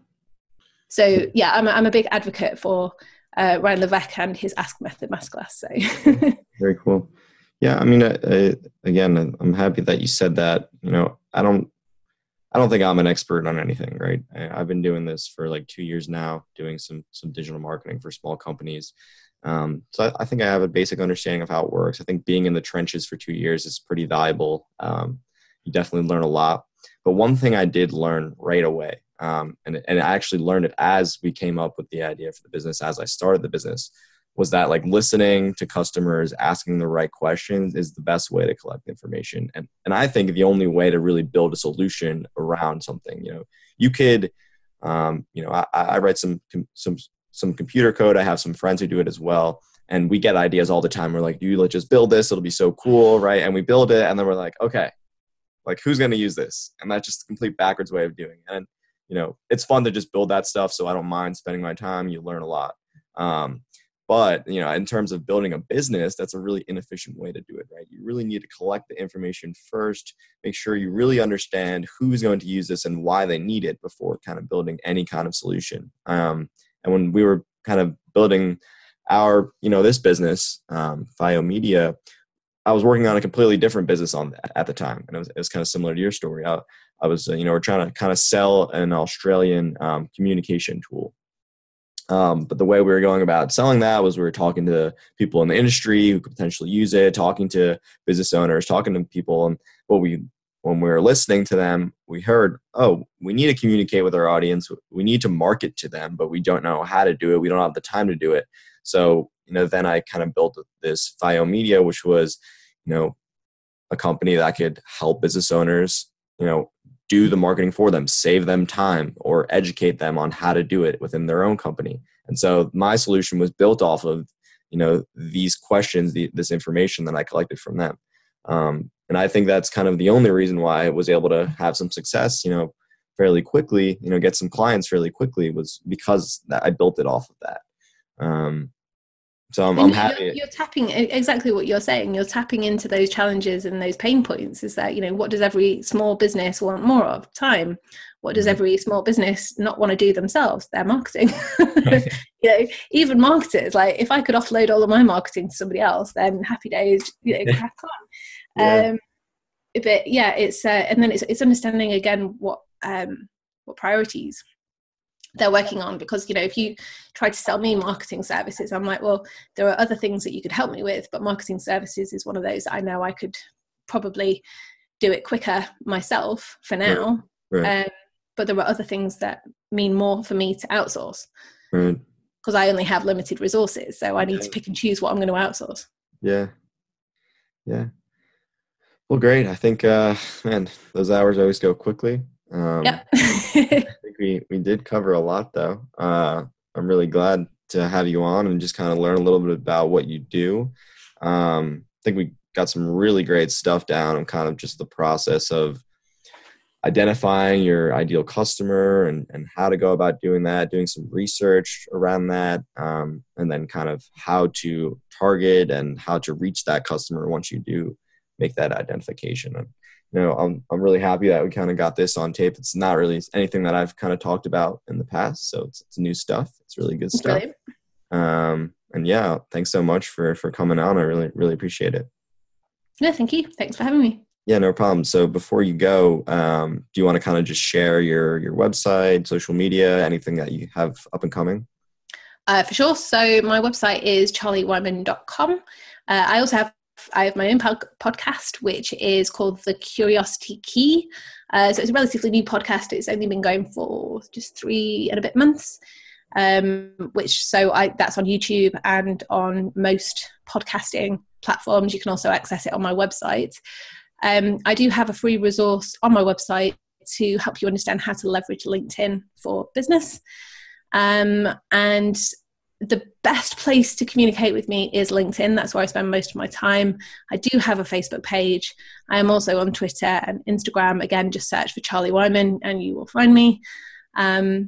Speaker 2: So yeah, I'm a, I'm a big advocate for uh, Ryan Levesque and his Ask Method masterclass. So
Speaker 1: very cool. Yeah, I mean, I, I, again, I'm happy that you said that. You know, I don't, I don't think I'm an expert on anything, right? I, I've been doing this for like two years now, doing some some digital marketing for small companies. Um, so I, I think I have a basic understanding of how it works. I think being in the trenches for two years is pretty valuable. Um, you definitely learn a lot. But one thing I did learn right away, um, and, and I actually learned it as we came up with the idea for the business, as I started the business, was that like listening to customers, asking the right questions is the best way to collect information. And, and I think the only way to really build a solution around something, you know, you could, um, you know, I, I write some, some, some computer code. I have some friends who do it as well. And we get ideas all the time. We're like, you let's just build this. It'll be so cool. Right. And we build it. And then we're like, okay, like who's going to use this? And that's just a complete backwards way of doing it. And, you know, it's fun to just build that stuff. So I don't mind spending my time. You learn a lot. Um, But, you know, in terms of building a business, that's a really inefficient way to do it, right? You really need to collect the information first, make sure you really understand who's going to use this and why they need it before kind of building any kind of solution. Um, and when we were kind of building our, you know, this business, um, Fio Media, I was working on a completely different business on that at the time. And it was, it was kind of similar to your story. I, I was, uh, you know, we're trying to kind of sell an Australian um, communication tool. Um, but the way we were going about selling that was we were talking to people in the industry who could potentially use it, talking to business owners, talking to people. And what we, when we were listening to them, we heard, oh, we need to communicate with our audience. We need to market to them, but we don't know how to do it. We don't have the time to do it. So, you know, then I kind of built this Fio Media, which was, you know, a company that could help business owners, you know, do the marketing for them, save them time, or educate them on how to do it within their own company. And so my solution was built off of, you know, these questions, the, this information that I collected from them. Um, and I think that's kind of the only reason why I was able to have some success, you know, fairly quickly, you know, get some clients fairly quickly, was because that I built it off of that. Um, So I'm, I'm happy.
Speaker 2: You're, you're tapping exactly what you're saying. You're tapping into those challenges and those pain points. Is that, you know, what does every small business want more of? Time. What does every small business not want to do themselves? Their marketing. You know, even marketers. Like, if I could offload all of my marketing to somebody else, then happy days. You know, crack on. Yeah. Um, but yeah, it's uh, and then it's it's understanding again what um what priorities they're working on, because, you know, if you try to sell me marketing services, I'm like, well, there are other things that you could help me with, but marketing services is one of those that I know I could probably do it quicker myself for now. Right. Right. Um, but there are other things that mean more for me to outsource, right, because I only have limited resources, so I need yeah. to pick and choose what I'm going to outsource.
Speaker 1: Yeah. Yeah. Well, great. I think, uh, man, those hours always go quickly. Um, yeah. I think we, we did cover a lot, though. Uh, I'm really glad to have you on and just kind of learn a little bit about what you do. Um, I think we got some really great stuff down on kind of just the process of identifying your ideal customer and, and how to go about doing that, doing some research around that, um, and then kind of how to target and how to reach that customer once you do make that identification. And, you know, I'm I'm really happy that we kind of got this on tape. It's not really anything that I've kind of talked about in the past, so it's, it's new stuff. It's really good stuff. Brilliant. Um, and yeah, thanks so much for for coming on. I really really appreciate it.
Speaker 2: No, thank you. Thanks for having me.
Speaker 1: Yeah, no problem. So before you go, um, do you want to kind of just share your your website, social media, anything that you have up and coming?
Speaker 2: Uh, for sure. So my website is charlie wyman dot com. Uh, I also have I have my own pod- podcast, which is called The Curiosity Key. Uh, so it's a relatively new podcast. It's only been going for just three and a bit months. Um, which so I that's on YouTube and on most podcasting platforms. You can also access it on my website. Um, I do have a free resource on my website to help you understand how to leverage LinkedIn for business. Um, and the best place to communicate with me is LinkedIn. That's where I spend most of my time. I do have a Facebook page. I am also on Twitter and Instagram. Again, just search for Charlie Wyman and you will find me. Um,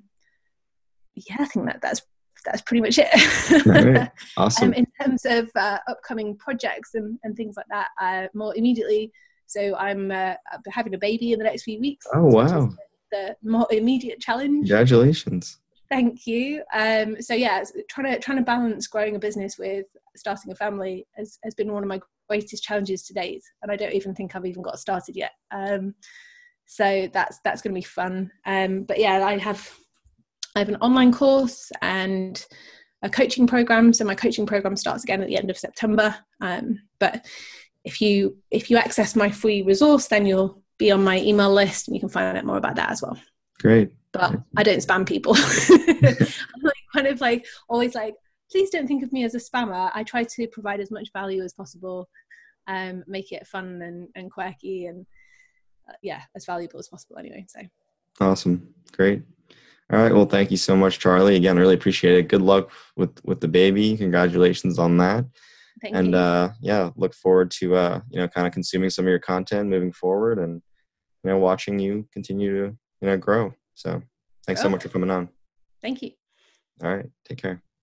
Speaker 2: yeah, I think that that's that's pretty much it.
Speaker 1: All right. Awesome.
Speaker 2: um, in terms of uh, upcoming projects and, and things like that, uh, more immediately. So I'm uh, having a baby in the next few weeks,
Speaker 1: Oh,
Speaker 2: which is
Speaker 1: wow.
Speaker 2: the more immediate challenge.
Speaker 1: Congratulations.
Speaker 2: Thank you. Um, so yeah, trying to trying to balance growing a business with starting a family has, has been one of my greatest challenges to date, and I don't even think I've even got started yet. Um, so that's that's going to be fun. Um, but yeah, I have I have an online course and a coaching program. So my coaching program starts again at the end of September. Um, but if you if you access my free resource, then you'll be on my email list, and you can find out more about that as well.
Speaker 1: Great.
Speaker 2: But I don't spam people. I'm like kind of like always like, please don't think of me as a spammer. I try to provide as much value as possible, um, make it fun and, and quirky, and uh, yeah, as valuable as possible anyway. So
Speaker 1: Awesome. Great. All right. Well, thank you so much, Charlie. Again, really appreciate it. Good luck with with the baby. Congratulations on that.
Speaker 2: thank
Speaker 1: And
Speaker 2: you.
Speaker 1: uh, yeah, look forward to uh, you know kind of consuming some of your content moving forward, and you know watching you continue to you know grow. So thanks so
Speaker 2: Cool.
Speaker 1: much for coming on.
Speaker 2: Thank you.
Speaker 1: All right. Take care.